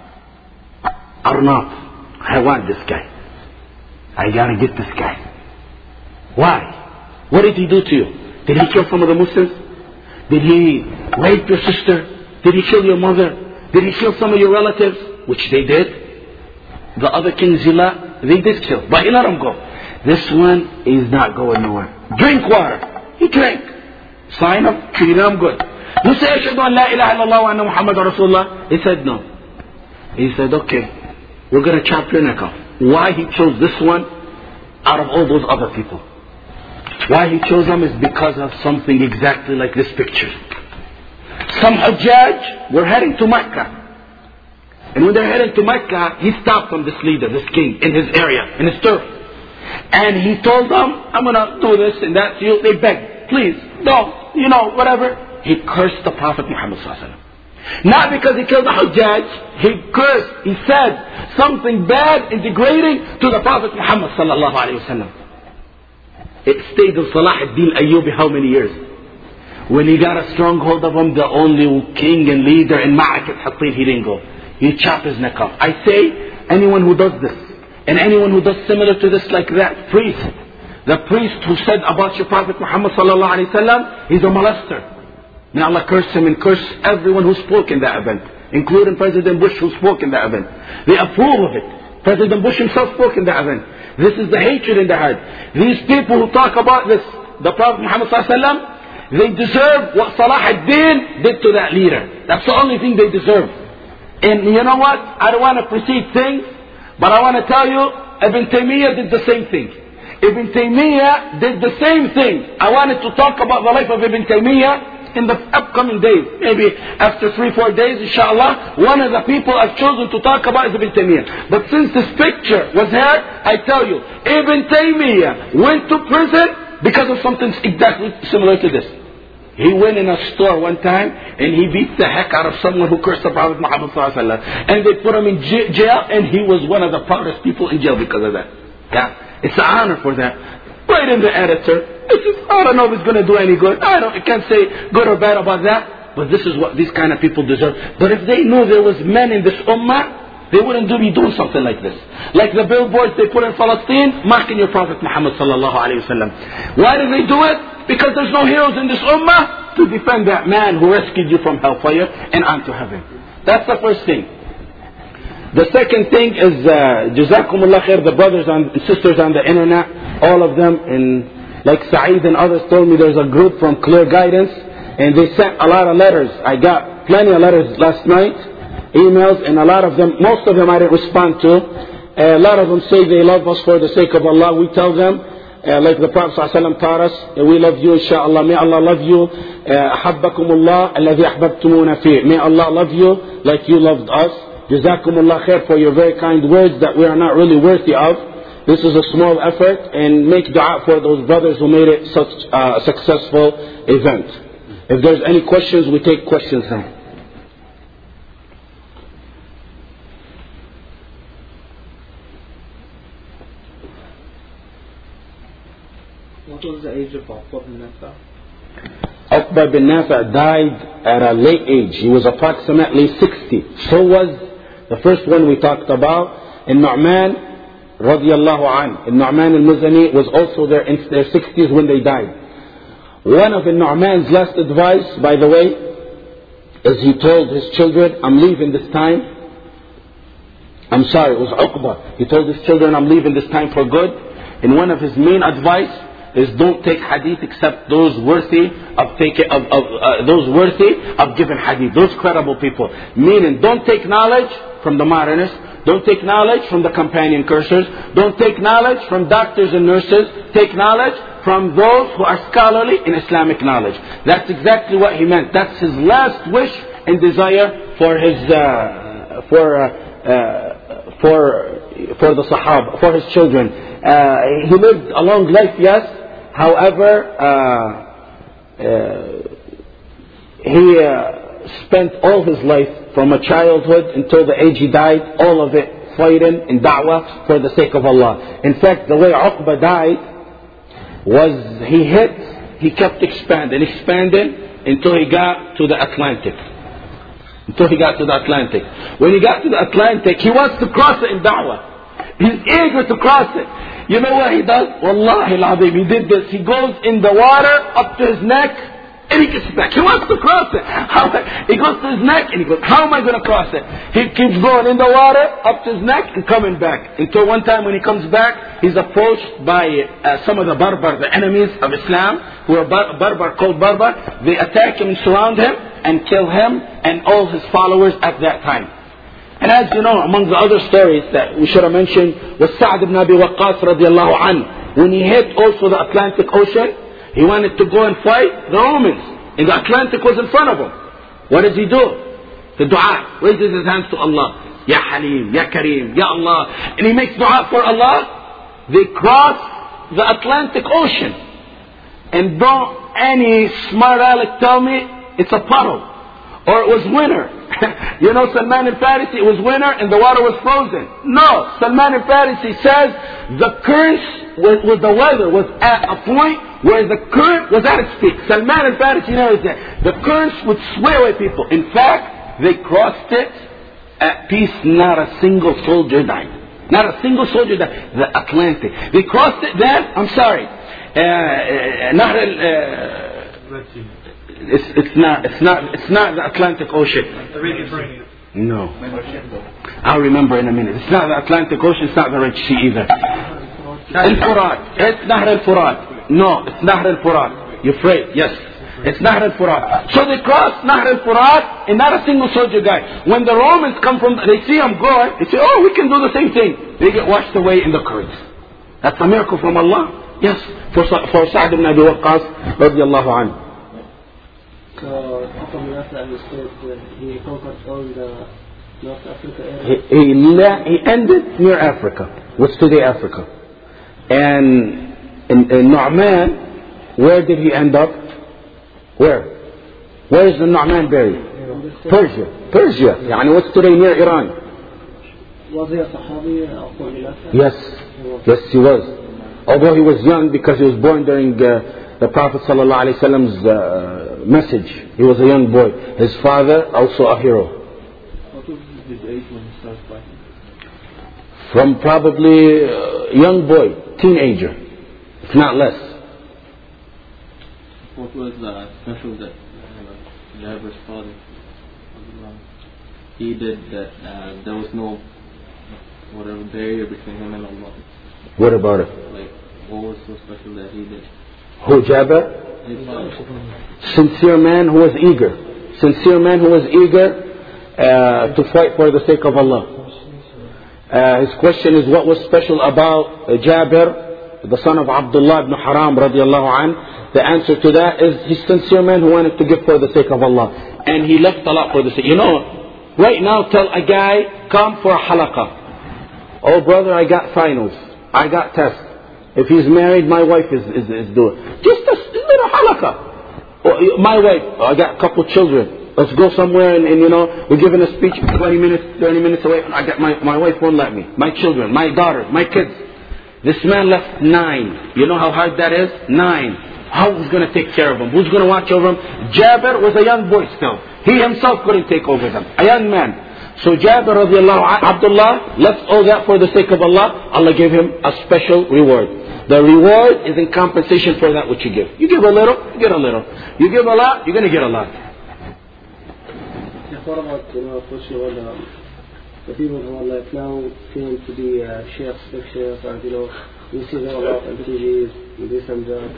Arnab, I want this guy. I gotta get this guy. Why? What did he do to you? Did he kill some of the Muslims? Did he rape your sister? Did he kill your mother? Did he kill some of your relatives? Which they did. The other kings he let, they did kill, but he let them go. This one is not going nowhere. Drink water. He drank. Sign up, treated him good. You say, Ashhadu an la ilaha illallah wa anna Muhammadan Rasulullah? He said no. He said, okay, we're going to chop your neck off. Why he chose this one out of all those other people? Why he chose them is because of something exactly like this picture. Some Hujjaj were heading to Mecca. And when they're heading to Mecca, he stopped from this leader, this king, in his area, in his turf. And he told them, I'm going to do this and that to you. They begged, please, don't, whatever. He cursed the Prophet Muhammad sallallahu alaihi wasallam. Not because he killed the Hujjaj, he cursed, he said something bad and degrading to the Prophet Muhammad sallallahu alaihi wasallam. It stayed in Salah ad-Din Ayyubi how many years? When he got a stronghold of him, the only king and leader in Ma'akat Hattin, he didn't go. He chopped his neck off. I say, anyone who does this, and anyone who does similar to this like that, the priest who said about your Prophet Muhammad sallallahu alaihi wasallam, he's a molester. May Allah curse him and curse everyone who spoke in that event, including President Bush who spoke in that event. They approve of it. President Bush himself spoke in that event. This is the hatred in their heart. These people who talk about this, the Prophet Muhammad sallallahu alaihi wasallam, they deserve what Salah ad-Din did to that leader. That's the only thing they deserve. And you know what? I don't want to precede things, but I want to tell you, Ibn Taymiyyah did the same thing. Ibn Taymiyyah did the same thing. I wanted to talk about the life of Ibn Taymiyyah in the upcoming days. Maybe after 3-4 days, inshallah, one of the people I've chosen to talk about is Ibn Taymiyyah. But since this picture was here, I tell you, Ibn Taymiyyah went to prison because of something exactly similar to this. He went in a store one time and he beat the heck out of someone who cursed the Prophet Muhammad sallallahu alaihi wasallam. And they put him in jail, and he was one of the proudest people in jail because of that. Yeah, it's an honor for that. Right in the editor. I don't know if it's going to do any good. I can't say good or bad about that. But this is what these kind of people deserve. But if they knew there was men in this ummah, they wouldn't be doing something like this. Like the billboards they put in Palestine, marking your Prophet Muhammad sallallahu alaihi wasallam. Why did they do it? Because there's no heroes in this ummah to defend that man who rescued you from hellfire and onto heaven. That's the first thing. The second thing is, Jazakumullah khair, the brothers and sisters on the internet, all of them, and like Saeed and others told me there's a group from Clear Guidance, and they sent a lot of letters. I got plenty of letters last night, emails, and a lot of them, most of them I didn't respond to. A lot of them say they love us for the sake of Allah. We tell them, like the Prophet ﷺ taught us, we love you, inshallah. May Allah love you. أحبكم الذي أحببتمونا فيه. May Allah love you like you loved us. Jazakumullah khair for your very kind words that we are not really worthy of. This is a small effort, and make dua for those brothers who made it such a successful event. If there's any questions, we take questions now. What was the age of Uqba bin Nafi'? Uqba bin Nafi' died at a late age. He was approximately 60. So was the first one we talked about, and Nu'man radiyallahu anh. And Nu'man al-Muzani was also there in their 60s when they died. One of Nu'man's last advice, by the way, is he told his children, I'm leaving this time. I'm sorry, it was Uqba. He told his children, I'm leaving this time for good. And one of his main advice is don't take hadith except those worthy of giving hadith, those credible people. Meaning, don't take knowledge from the modernists, don't take knowledge from the companion cursors, don't take knowledge from doctors and nurses, take knowledge from those who are scholarly in Islamic knowledge. That's exactly what he meant. That's his last wish and desire for his for the Sahaba, for his children. He lived a long life, yes. However, he spent all his life from a childhood until the age he died, all of it fighting in da'wah for the sake of Allah. In fact, the way Uqba died was he kept expanding until he got to the Atlantic. When he got to the Atlantic, he wants to cross it in da'wah. He's eager to cross it. You know what he does? Wallahi al-Azim, he did this. He goes in the water up to his neck and he gets back. He wants to cross it. He goes to his neck and he goes, how am I going to cross it? He keeps going in the water up to his neck and coming back. Until one time when he comes back, he's approached by some of the Barbar, the enemies of Islam, who are Barbar, called Barbar. They attack him and surround him and kill him and all his followers at that time. And as you know, among the other stories that we should have mentioned was Sa'd ibn Abi Waqqas radiallahu anhu. When he hit also the Atlantic Ocean, he wanted to go and fight the Romans. And the Atlantic was in front of him. What does he do? The dua. Raises his hands to Allah. Ya Halim, Ya Kareem, Ya Allah. And he makes dua for Allah. They cross the Atlantic Ocean. And don't any smart aleck tell me it's a puddle. Or it was winter. You know, Salman al-Farisi, it was winter and the water was frozen. No, Salman al-Farisi says the currents with the weather was at a point where the current was at its peak. Salman al-Farisi knows that. The currents would sway away people. In fact, they crossed it at peace. Not a single soldier died. Not a single soldier died. The Atlantic. They crossed it then, I'm sorry. It's not the Atlantic Ocean. No. I'll remember in a minute. It's not the Atlantic Ocean, it's not the Red Sea either. Al-Furat. It's Nahr al-Furat. No, it's Nahr al-Furat. You're afraid? Yes. It's Nahr al-Furat. So they cross Nahr al-Furat and not a single soldier died. When the Romans come from, they see them going, they say, oh, we can do the same thing. They get washed away in the currents. That's a miracle from Allah. Yes. For Sa'd ibn Abi Waqqas radiallahu anhu. So, he conquered all the North Africa area? He ended near Africa, what's today Africa. And in Nu'man, where did he end up? Where? Where is the Nu'man buried? Persia. Persia. يعني what's today near Iran? Was he a Sahabi أو خلافة؟ Yes. Yes, he was. Although he was young because he was born during the Prophet ﷺ's message. He was a young boy. His father, also a hero. What was his age when he started fighting? From probably young boy, teenager, if not less. What was special that Jabir's father he did that there was no whatever barrier between him and Allah? What about it? Like, what was so special that he did? Who, Jabir? His father. Sincere man who was eager. Sincere man who was eager to fight for the sake of Allah. His question is, what was special about Jabir, the son of Abdullah ibn Haram radiallahu anh? The answer to that is he's a sincere man who wanted to give for the sake of Allah. And he left a lot for the sake. You know, right now tell a guy, come for a halaqah. Oh brother, I got finals. I got tests. If he's married, my wife is doing. Just a little halaqah. My wife, I got a couple children. Let's go somewhere and you know, we're giving a speech 20 minutes away. I got my wife won't let me. My children, my daughters, my kids. This man left 9. You know how hard that is? 9. Who's going to take care of him? Who's going to watch over him? Jabir was a young boy still. He himself couldn't take over them. A young man. So Jabir radiallahu anh, Abdullah left all that for the sake of Allah. Allah gave him a special reward. The reward is in compensation for that which you give. You give a little, you get a little. You give a lot, you're going to get a lot. What about, especially when the people who are like now claim to be sheikhs, big sheikhs, and you see them a lot on TVs, and this and that.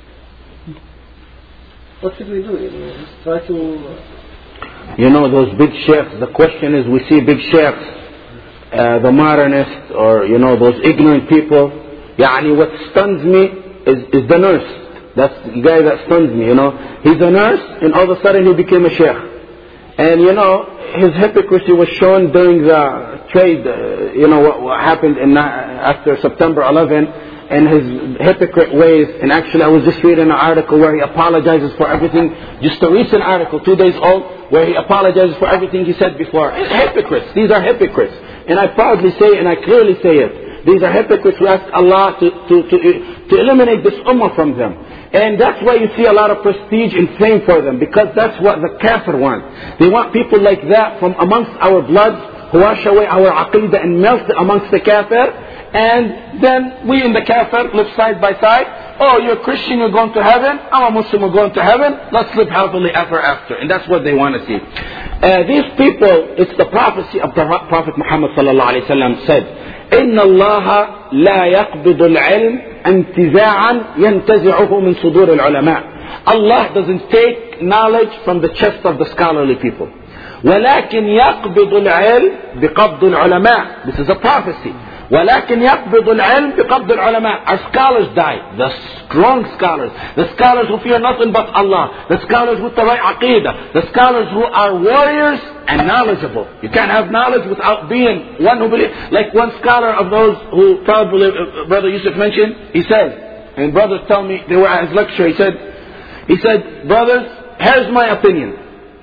What should we do? Just try to... You know, those big sheikhs, the question is, we see big sheikhs, the modernists, or, you know, those ignorant people. Yani, what stuns me is the nurse. That's the guy that stuns me, you know. He's a nurse, and all of a sudden he became a sheikh. And, you know, his hypocrisy was shown during the trade, you know, what happened after September 11, and his hypocrite ways. And actually, I was just reading an article where he apologizes for everything. Just a recent article, 2 days old, where he apologizes for everything he said before. Hypocrites. These are hypocrites. And I proudly say it, and I clearly say it. These are hypocrites who ask Allah to eliminate this ummah from them. And that's why you see a lot of prestige and fame for them, because that's what the kafir want. They want people like that from amongst our blood, who wash away our aqidah and melt amongst the kafir. And then we and the kafir live side by side. Oh, you're a Christian, you're going to heaven. I'm a Muslim, we're going to heaven. Let's live happily ever after. And that's what they want to see. These people, it's the prophecy of the Prophet Muhammad sallallahu alaihi wasallam said, إن الله لا يقبض العلم انتزاعا ينتزعه من صدور العلماء. Allah doesn't take knowledge from the chest of the scholarly people. ولكن يقبض العلم بقبض العلماء. This is a prophecy. ولكن يقبض العلم بقبض العلماء. Our scholars die. The strong scholars. The scholars who fear nothing but Allah. The scholars with the right aqidah. The scholars who are warriors and knowledgeable. You can't have knowledge without being one who believes. Like one scholar of those who probably Brother Yusuf mentioned, he says, and brothers tell me, they were at his lecture, he said, brothers, here's my opinion.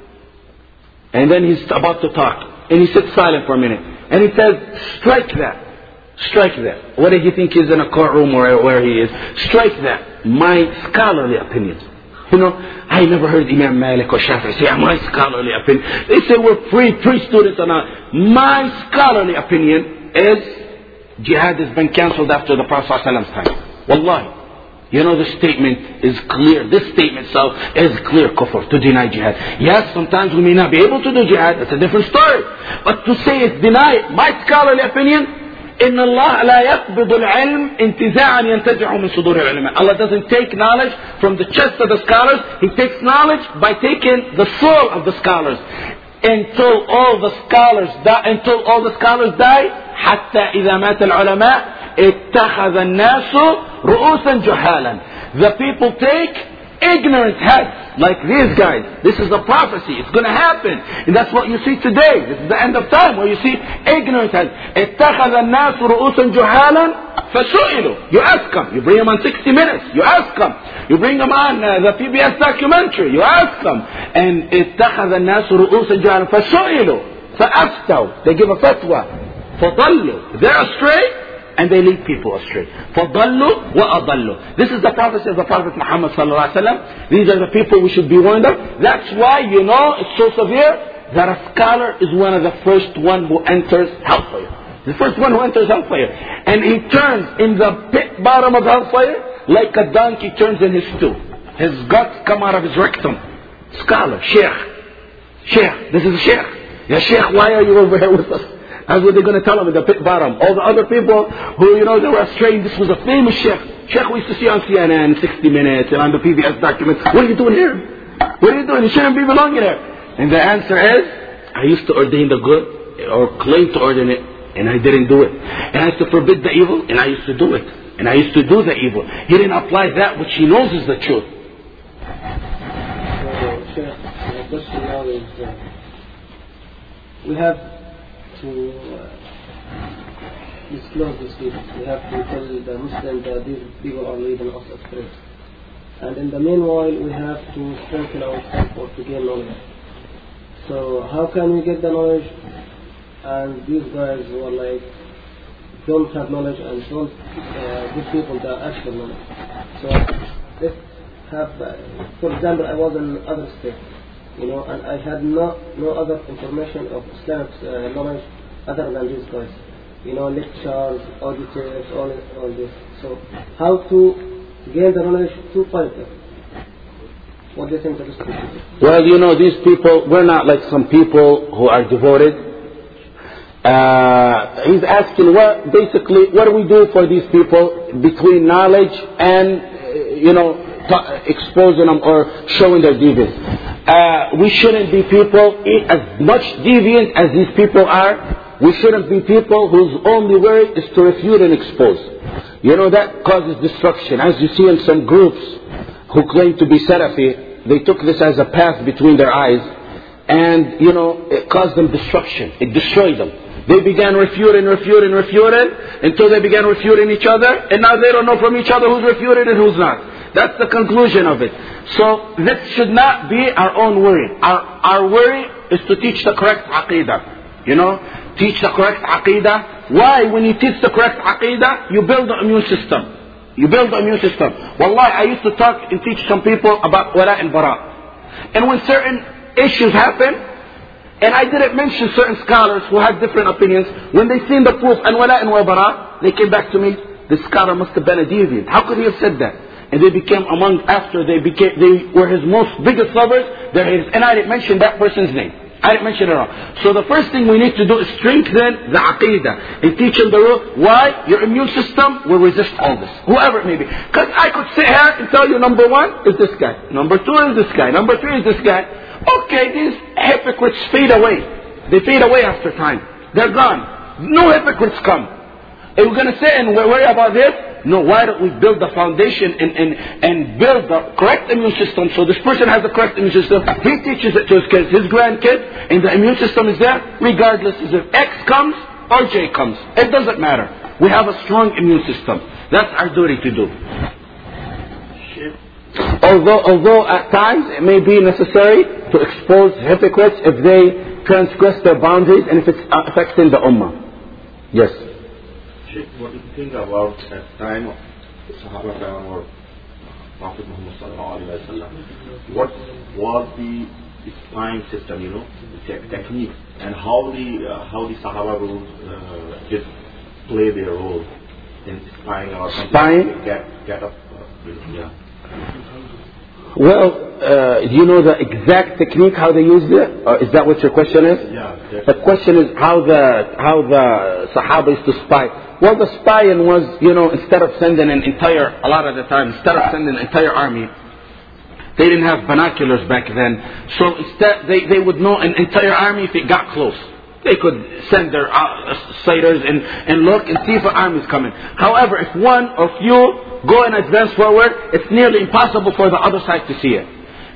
And then he's about to talk. And he sits silent for a minute. And he says, strike that. Strike that. What do you think he's in a courtroom or where he is? Strike that. My scholarly opinion. You know, I never heard Imam Malik or Shafi'i say, my scholarly opinion. They say we're free students or not. My scholarly opinion is jihad has been cancelled after the Prophet ﷺ's time. Wallahi. You know, this statement is clear. This statement itself is clear kufr, to deny jihad. Yes, sometimes we may not be able to do jihad. That's a different story. But to say it's denied, my scholarly opinion, إن الله لا يقبض العلم انتزاعا ينتزعه من صدور العلماء. Allah doesn't take knowledge from the chest of the scholars. He takes knowledge by taking the soul of the scholars. Until all the scholars die, حتى إذا مات العلماء اتخذ الناس رؤوسا جهالا. The people take ignorant heads. like these guys. This is a prophecy. It's going to happen. And that's what you see today. This is the end of time where you see ignorance. اتخذ الناس رؤوسا جهالا فسئلوا. You ask them. You bring them on 60 Minutes. You ask them. You bring them on the PBS documentary. You ask them. And اتخذ الناس رؤوسا جهالا فسئلوا فأفتوا. They give a fatwa. فضلوا. They're astray. And they lead people astray. فَضَلُّوا وَأَضَلُّوا. This is the prophecy of the Prophet Muhammad sallallahu alaihi wasallam. These are the people we should be warned of. That's why, it's so severe that a scholar is one of the first one who enters hellfire. The first one who enters hellfire. And he turns in the pit bottom of hellfire like a donkey turns in his stew. His guts come out of his rectum. Scholar, Sheikh. This is a Sheikh. Yeah, Sheikh, why are you over here with us? That's what they're going to tell him in the pit bottom. All the other people who, they were astray. This was a famous Sheikh. Sheikh we used to see on CNN, 60 Minutes, and on the PBS documents. What are you doing here? What are you doing? You shouldn't be belonging here. And the answer is, I used to ordain the good, or claim to ordain it, and I didn't do it. And I used to forbid the evil, and I used to do it. And I used to do the evil. He didn't apply that which he knows is the truth. So, Sheikh, the question now is, we have to disclose these people. We have to tell the Muslims that these people are leading us astray. And in the meanwhile, we have to strengthen ourselves to gain knowledge. So how can we get the knowledge? And these guys who are don't have knowledge and don't give people the actual knowledge. So let's have, for example, I was in other states. And I had no other information of Islamic knowledge other than these guys. Lectures, auditors, all this. So, how to gain the knowledge to fight them? What do you think of this people? Well, these people, we're not like some people who are devoted. He's asking, what do we do for these people between knowledge and, exposing them or showing their deviance? We shouldn't be people as much deviant as these people are. We shouldn't be people whose only work is to refute and expose. That causes destruction. As you see in some groups who claim to be Salafi, they took this as a path between their eyes, and it caused them destruction. It destroyed them. They began refuting until they began refuting each other, and now they don't know from each other who's refuted and who's not. That's the conclusion of it. So this should not be our own worry. Our worry is to teach the correct aqidah. Teach the correct aqidah. Why? When you teach the correct aqidah, you build the immune system. Wallahi, I used to talk and teach some people about wala and bara. And when certain issues happen, and I didn't mention certain scholars who had different opinions, when they seen the proof and wala and bara, they came back to me, this scholar must have been a deviant. How could he have said that? And they became they were his most biggest lovers. And I didn't mention that person's name. I didn't mention it at all. So the first thing we need to do is strengthen the aqidah and teach them the rule. Why? Your immune system will resist all this, whoever it may be. Because I could sit here and tell you number 1 is this guy, number 2 is this guy, number 3 is this guy. Okay, these hypocrites fade away. They fade away after time. They're gone. No hypocrites come. Are we going to sit and worry about this? No, why don't we build the foundation and build the correct immune system, so this person has the correct immune system. He teaches it to his kids, his grandkids, and the immune system is there regardless if X comes or J comes. It doesn't matter. We have a strong immune system. That's our duty to do. Although at times it may be necessary to expose hypocrites if they transgress their boundaries and if it's affecting the ummah. Yes. What do you think about that time of Sahaba time or Prophet Muhammad sallallahu alaihi wasallam? What was the spying system, the technique, and how the Sahaba rules did play their role in spying or something? Spying? Get up. Yeah. Well, do you know the exact technique how they used it? Or is that what your question is? Yeah. The question is how the Sahaba used to spy. Well, the spying was, instead of sending a lot of the time, instead of sending an entire army, they didn't have binoculars back then. So instead, they would know an entire army if it got close. They could send their sighters and look and see if an army is coming. However, if one or few go and advance forward, it's nearly impossible for the other side to see it.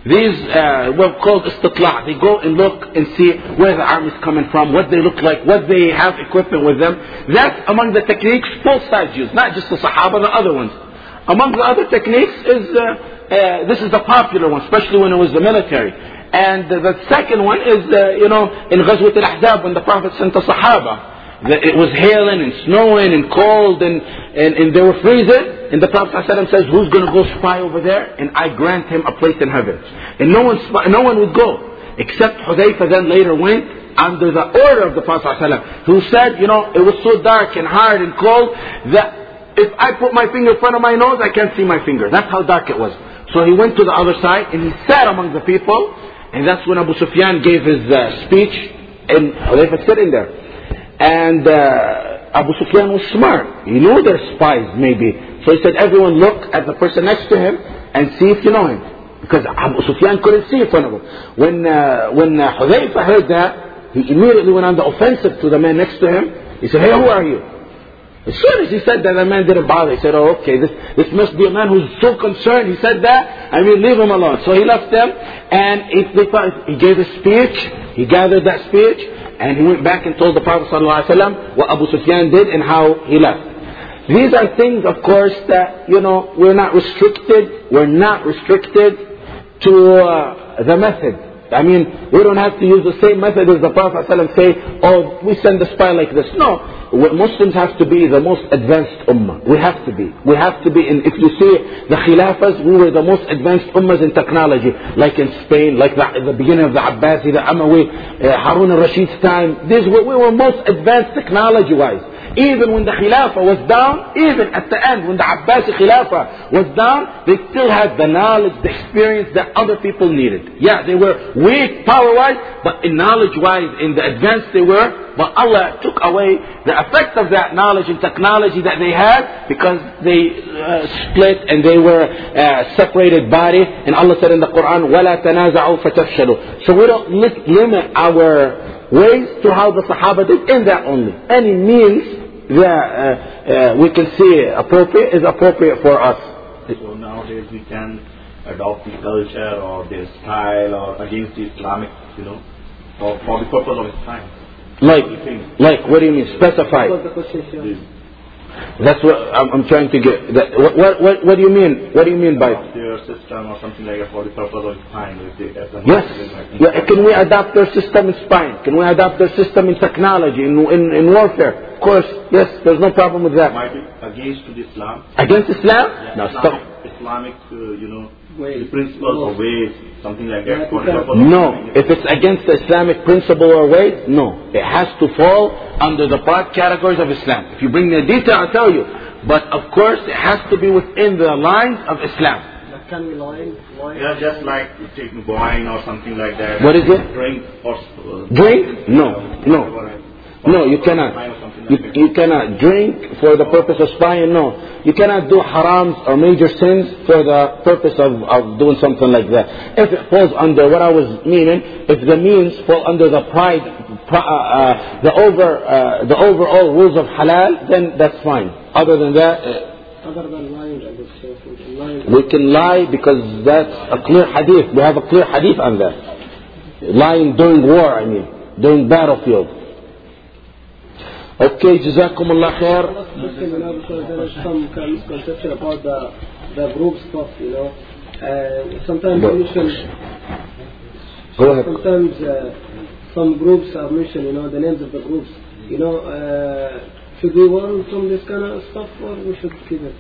These were called istitla'. They go and look and see where the army is coming from, what they look like, what they have equipment with them. That's among the techniques both sides use, not just the Sahaba, the other ones. Among the other techniques is, this is the popular one, especially when it was the military. And the second one is, in Ghazwat al-Ahzab, when the Prophet sent the Sahaba. It was hailing and snowing and cold and they were freezing. And the Prophet ﷺ says, who's going to go spy over there? And I grant him a place in heaven. And no one would go. Except Hudayfa then later went under the order of the Prophet ﷺ, who said, it was so dark and hard and cold that if I put my finger in front of my nose, I can't see my finger. That's how dark it was. So he went to the other side and he sat among the people. And that's when Abu Sufyan gave his speech and Hudayfa sitting there. And Abu Sufyan was smart. He knew they're spies maybe. So he said, everyone look at the person next to him and see if you know him. Because Abu Sufyan couldn't see in front of him. When Hudayfa heard that, he immediately went on the offensive to the man next to him. He said, hey, who are you? As soon as he said that, the man didn't bother. He said, oh, okay, this must be a man who's so concerned. He said that, leave him alone. So he left them, and he gave a speech. He gathered that speech, and he went back and told the Prophet ﷺ what Abu Sufyan did and how he left. These are things, of course, that, we're not restricted. We're not restricted to the method. We don't have to use the same method as the Prophet ﷺ say, oh, we send the spy like this. No. Muslims have to be the most advanced ummah. We have to be. We have to be. And if you see the Khilafas, we were the most advanced ummahs in technology. Like in Spain, like the beginning of the Abbasi, the Amawi, Harun al-Rashid's time. We were most advanced technology-wise. Even when the Khilafah was down, even at the end, when the Abbasi Khilafah was down, they still had the knowledge, the experience that other people needed. Yeah, they were weak power-wise, but in knowledge-wise, in the advance they were. But Allah took away the effect of that knowledge and technology that they had because they split and they were separated body. And Allah said in the Quran, وَلَا تَنَازَعُوا فَتَفْشَلُوا. So we don't limit our ways to how the Sahaba did in that only. Any means that we can see appropriate is appropriate for us. So nowadays we can adopt the culture or their style or against the Islamic, for the purpose of its time. Like, what do you mean? Specify. That's what I'm trying to get. What do you mean? What do you mean by their system or something like that for the purpose of spying? Yes. Yeah. Can we adapt their system in spying? Can we adapt their system in technology, in warfare? Of course. Yes. There's no problem with that. Might be against Islam. Against Islam? Yeah, no. Stop. Islamic, the principles or ways, something like that. No, if it's against the Islamic principle or ways, no. It has to fall under the broad categories of Islam. If you bring me a detail, I'll tell you. But of course, it has to be within the lines of Islam. Can we lie? Yeah, just like taking wine or something like that. What is it? Drink or... Drink? No. No, you cannot. You cannot drink for the purpose of spying. No, you cannot do harams or major sins for the purpose of doing something like that. If it falls under what I was meaning, if the means fall under the the overall rules of halal, then that's fine. Other than that, other than lying, we can lie because that's a clear hadith. We have a clear hadith on that. Lying during war, during battlefield. Okay, Jazakumullah khair. There is some misconception about the group stuff, Sometimes mention. Go ahead. Sometimes some groups are mentioned, the names of the groups. Should we warn from this kind of stuff or we should keep it?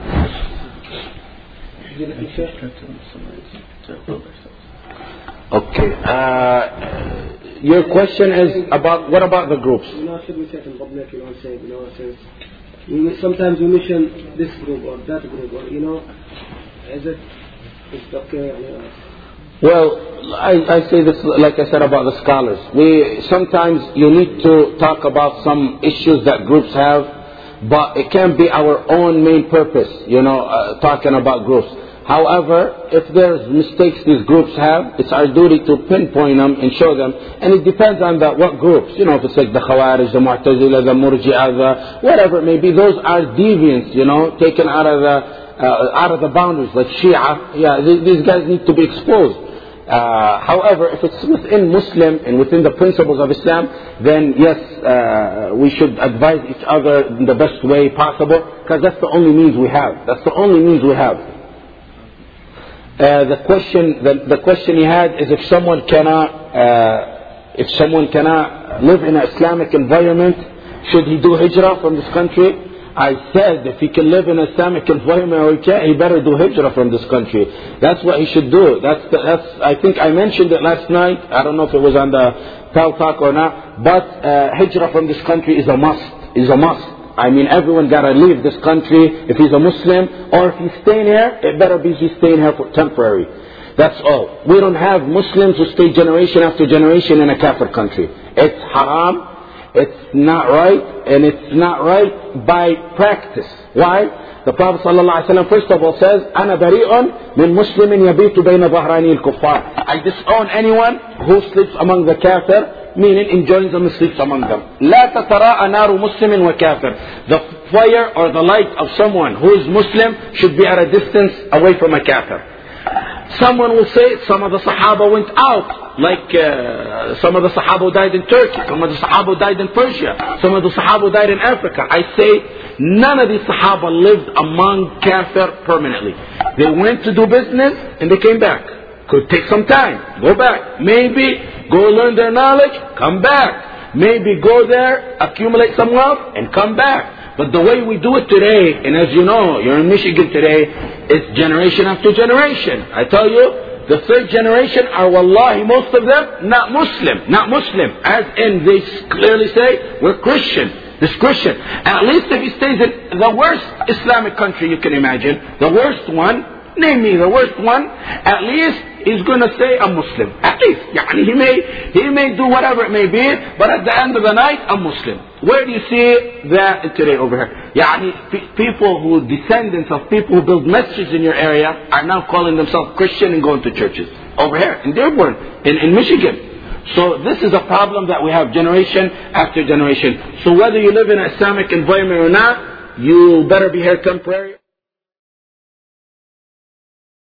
Okay. Your question is about, what about the groups? Should we say in public, sometimes we mention this group or that group, or, is it okay? Well, I say this like I said about the scholars. Sometimes you need to talk about some issues that groups have, but it can't be our own main purpose, talking about groups. However, if there's mistakes these groups have, it's our duty to pinpoint them and show them. And it depends on what groups. If it's like the Khawarij, the Mu'tazila, the Murji'ah, whatever it may be, those are deviants, taken out of the boundaries, like Shia. Yeah, these guys need to be exposed. However, if it's within Muslim and within the principles of Islam, then yes, we should advise each other in the best way possible, because that's the only means we have. That's the only means we have. The question he had is if someone cannot live in an Islamic environment, should he do hijrah from this country? I said if he can live in an Islamic environment or he can't, he better do hijrah from this country. That's what he should do. I think I mentioned it last night. I don't know if it was on the Tal Talk or not. But hijrah from this country is a must. Is a must. I mean, everyone gotta leave this country if he's a Muslim, or if he's staying here, it better be he's staying here for temporary. That's all. We don't have Muslims who stay generation after generation in a kafir country. It's haram. It's not right, and it's not right by practice. Why? The Prophet ﷺ first of all says, أَنَا بَرِيءٌ مِنْ مُسْلِمٍ يَبِيتُ بَيْنَ ظَهْرَانِي الْكُفَّارِ. I disown anyone who sleeps among the kafir, meaning enjoys them and sleeps among them. لَا تَتَرَاءَ نَارُ مُسْلِمٍ وَكَافِرٍ. The fire or the light of someone who is Muslim should be at a distance away from a kafir. Someone will say some of the Sahaba went out, like some of the Sahaba died in Turkey, some of the Sahaba died in Persia, some of the Sahaba died in Africa. I say none of these Sahaba lived among kafir permanently. They went to do business and they came back. Could take some time, go back. Maybe go learn their knowledge, come back. Maybe go there, accumulate some wealth and come back. But the way we do it today, and as you know, you're in Michigan today, it's generation after generation. I tell you, the third generation are wallahi, most of them, not Muslim. Not Muslim. As in, they clearly say, we're Christian. This Christian. At least if he stays in the worst Islamic country you can imagine, the worst one, name me the worst one, at least he's going to say I'm Muslim. At least. He may do whatever it may be, but at the end of the night, I'm Muslim. Where do you see that today over here? People who, descendants of people who build masjids in your area are now calling themselves Christian and going to churches. Over here in Dearborn, in Michigan. So this is a problem that we have generation after generation. So whether you live in an Islamic environment or not, you better be here temporary.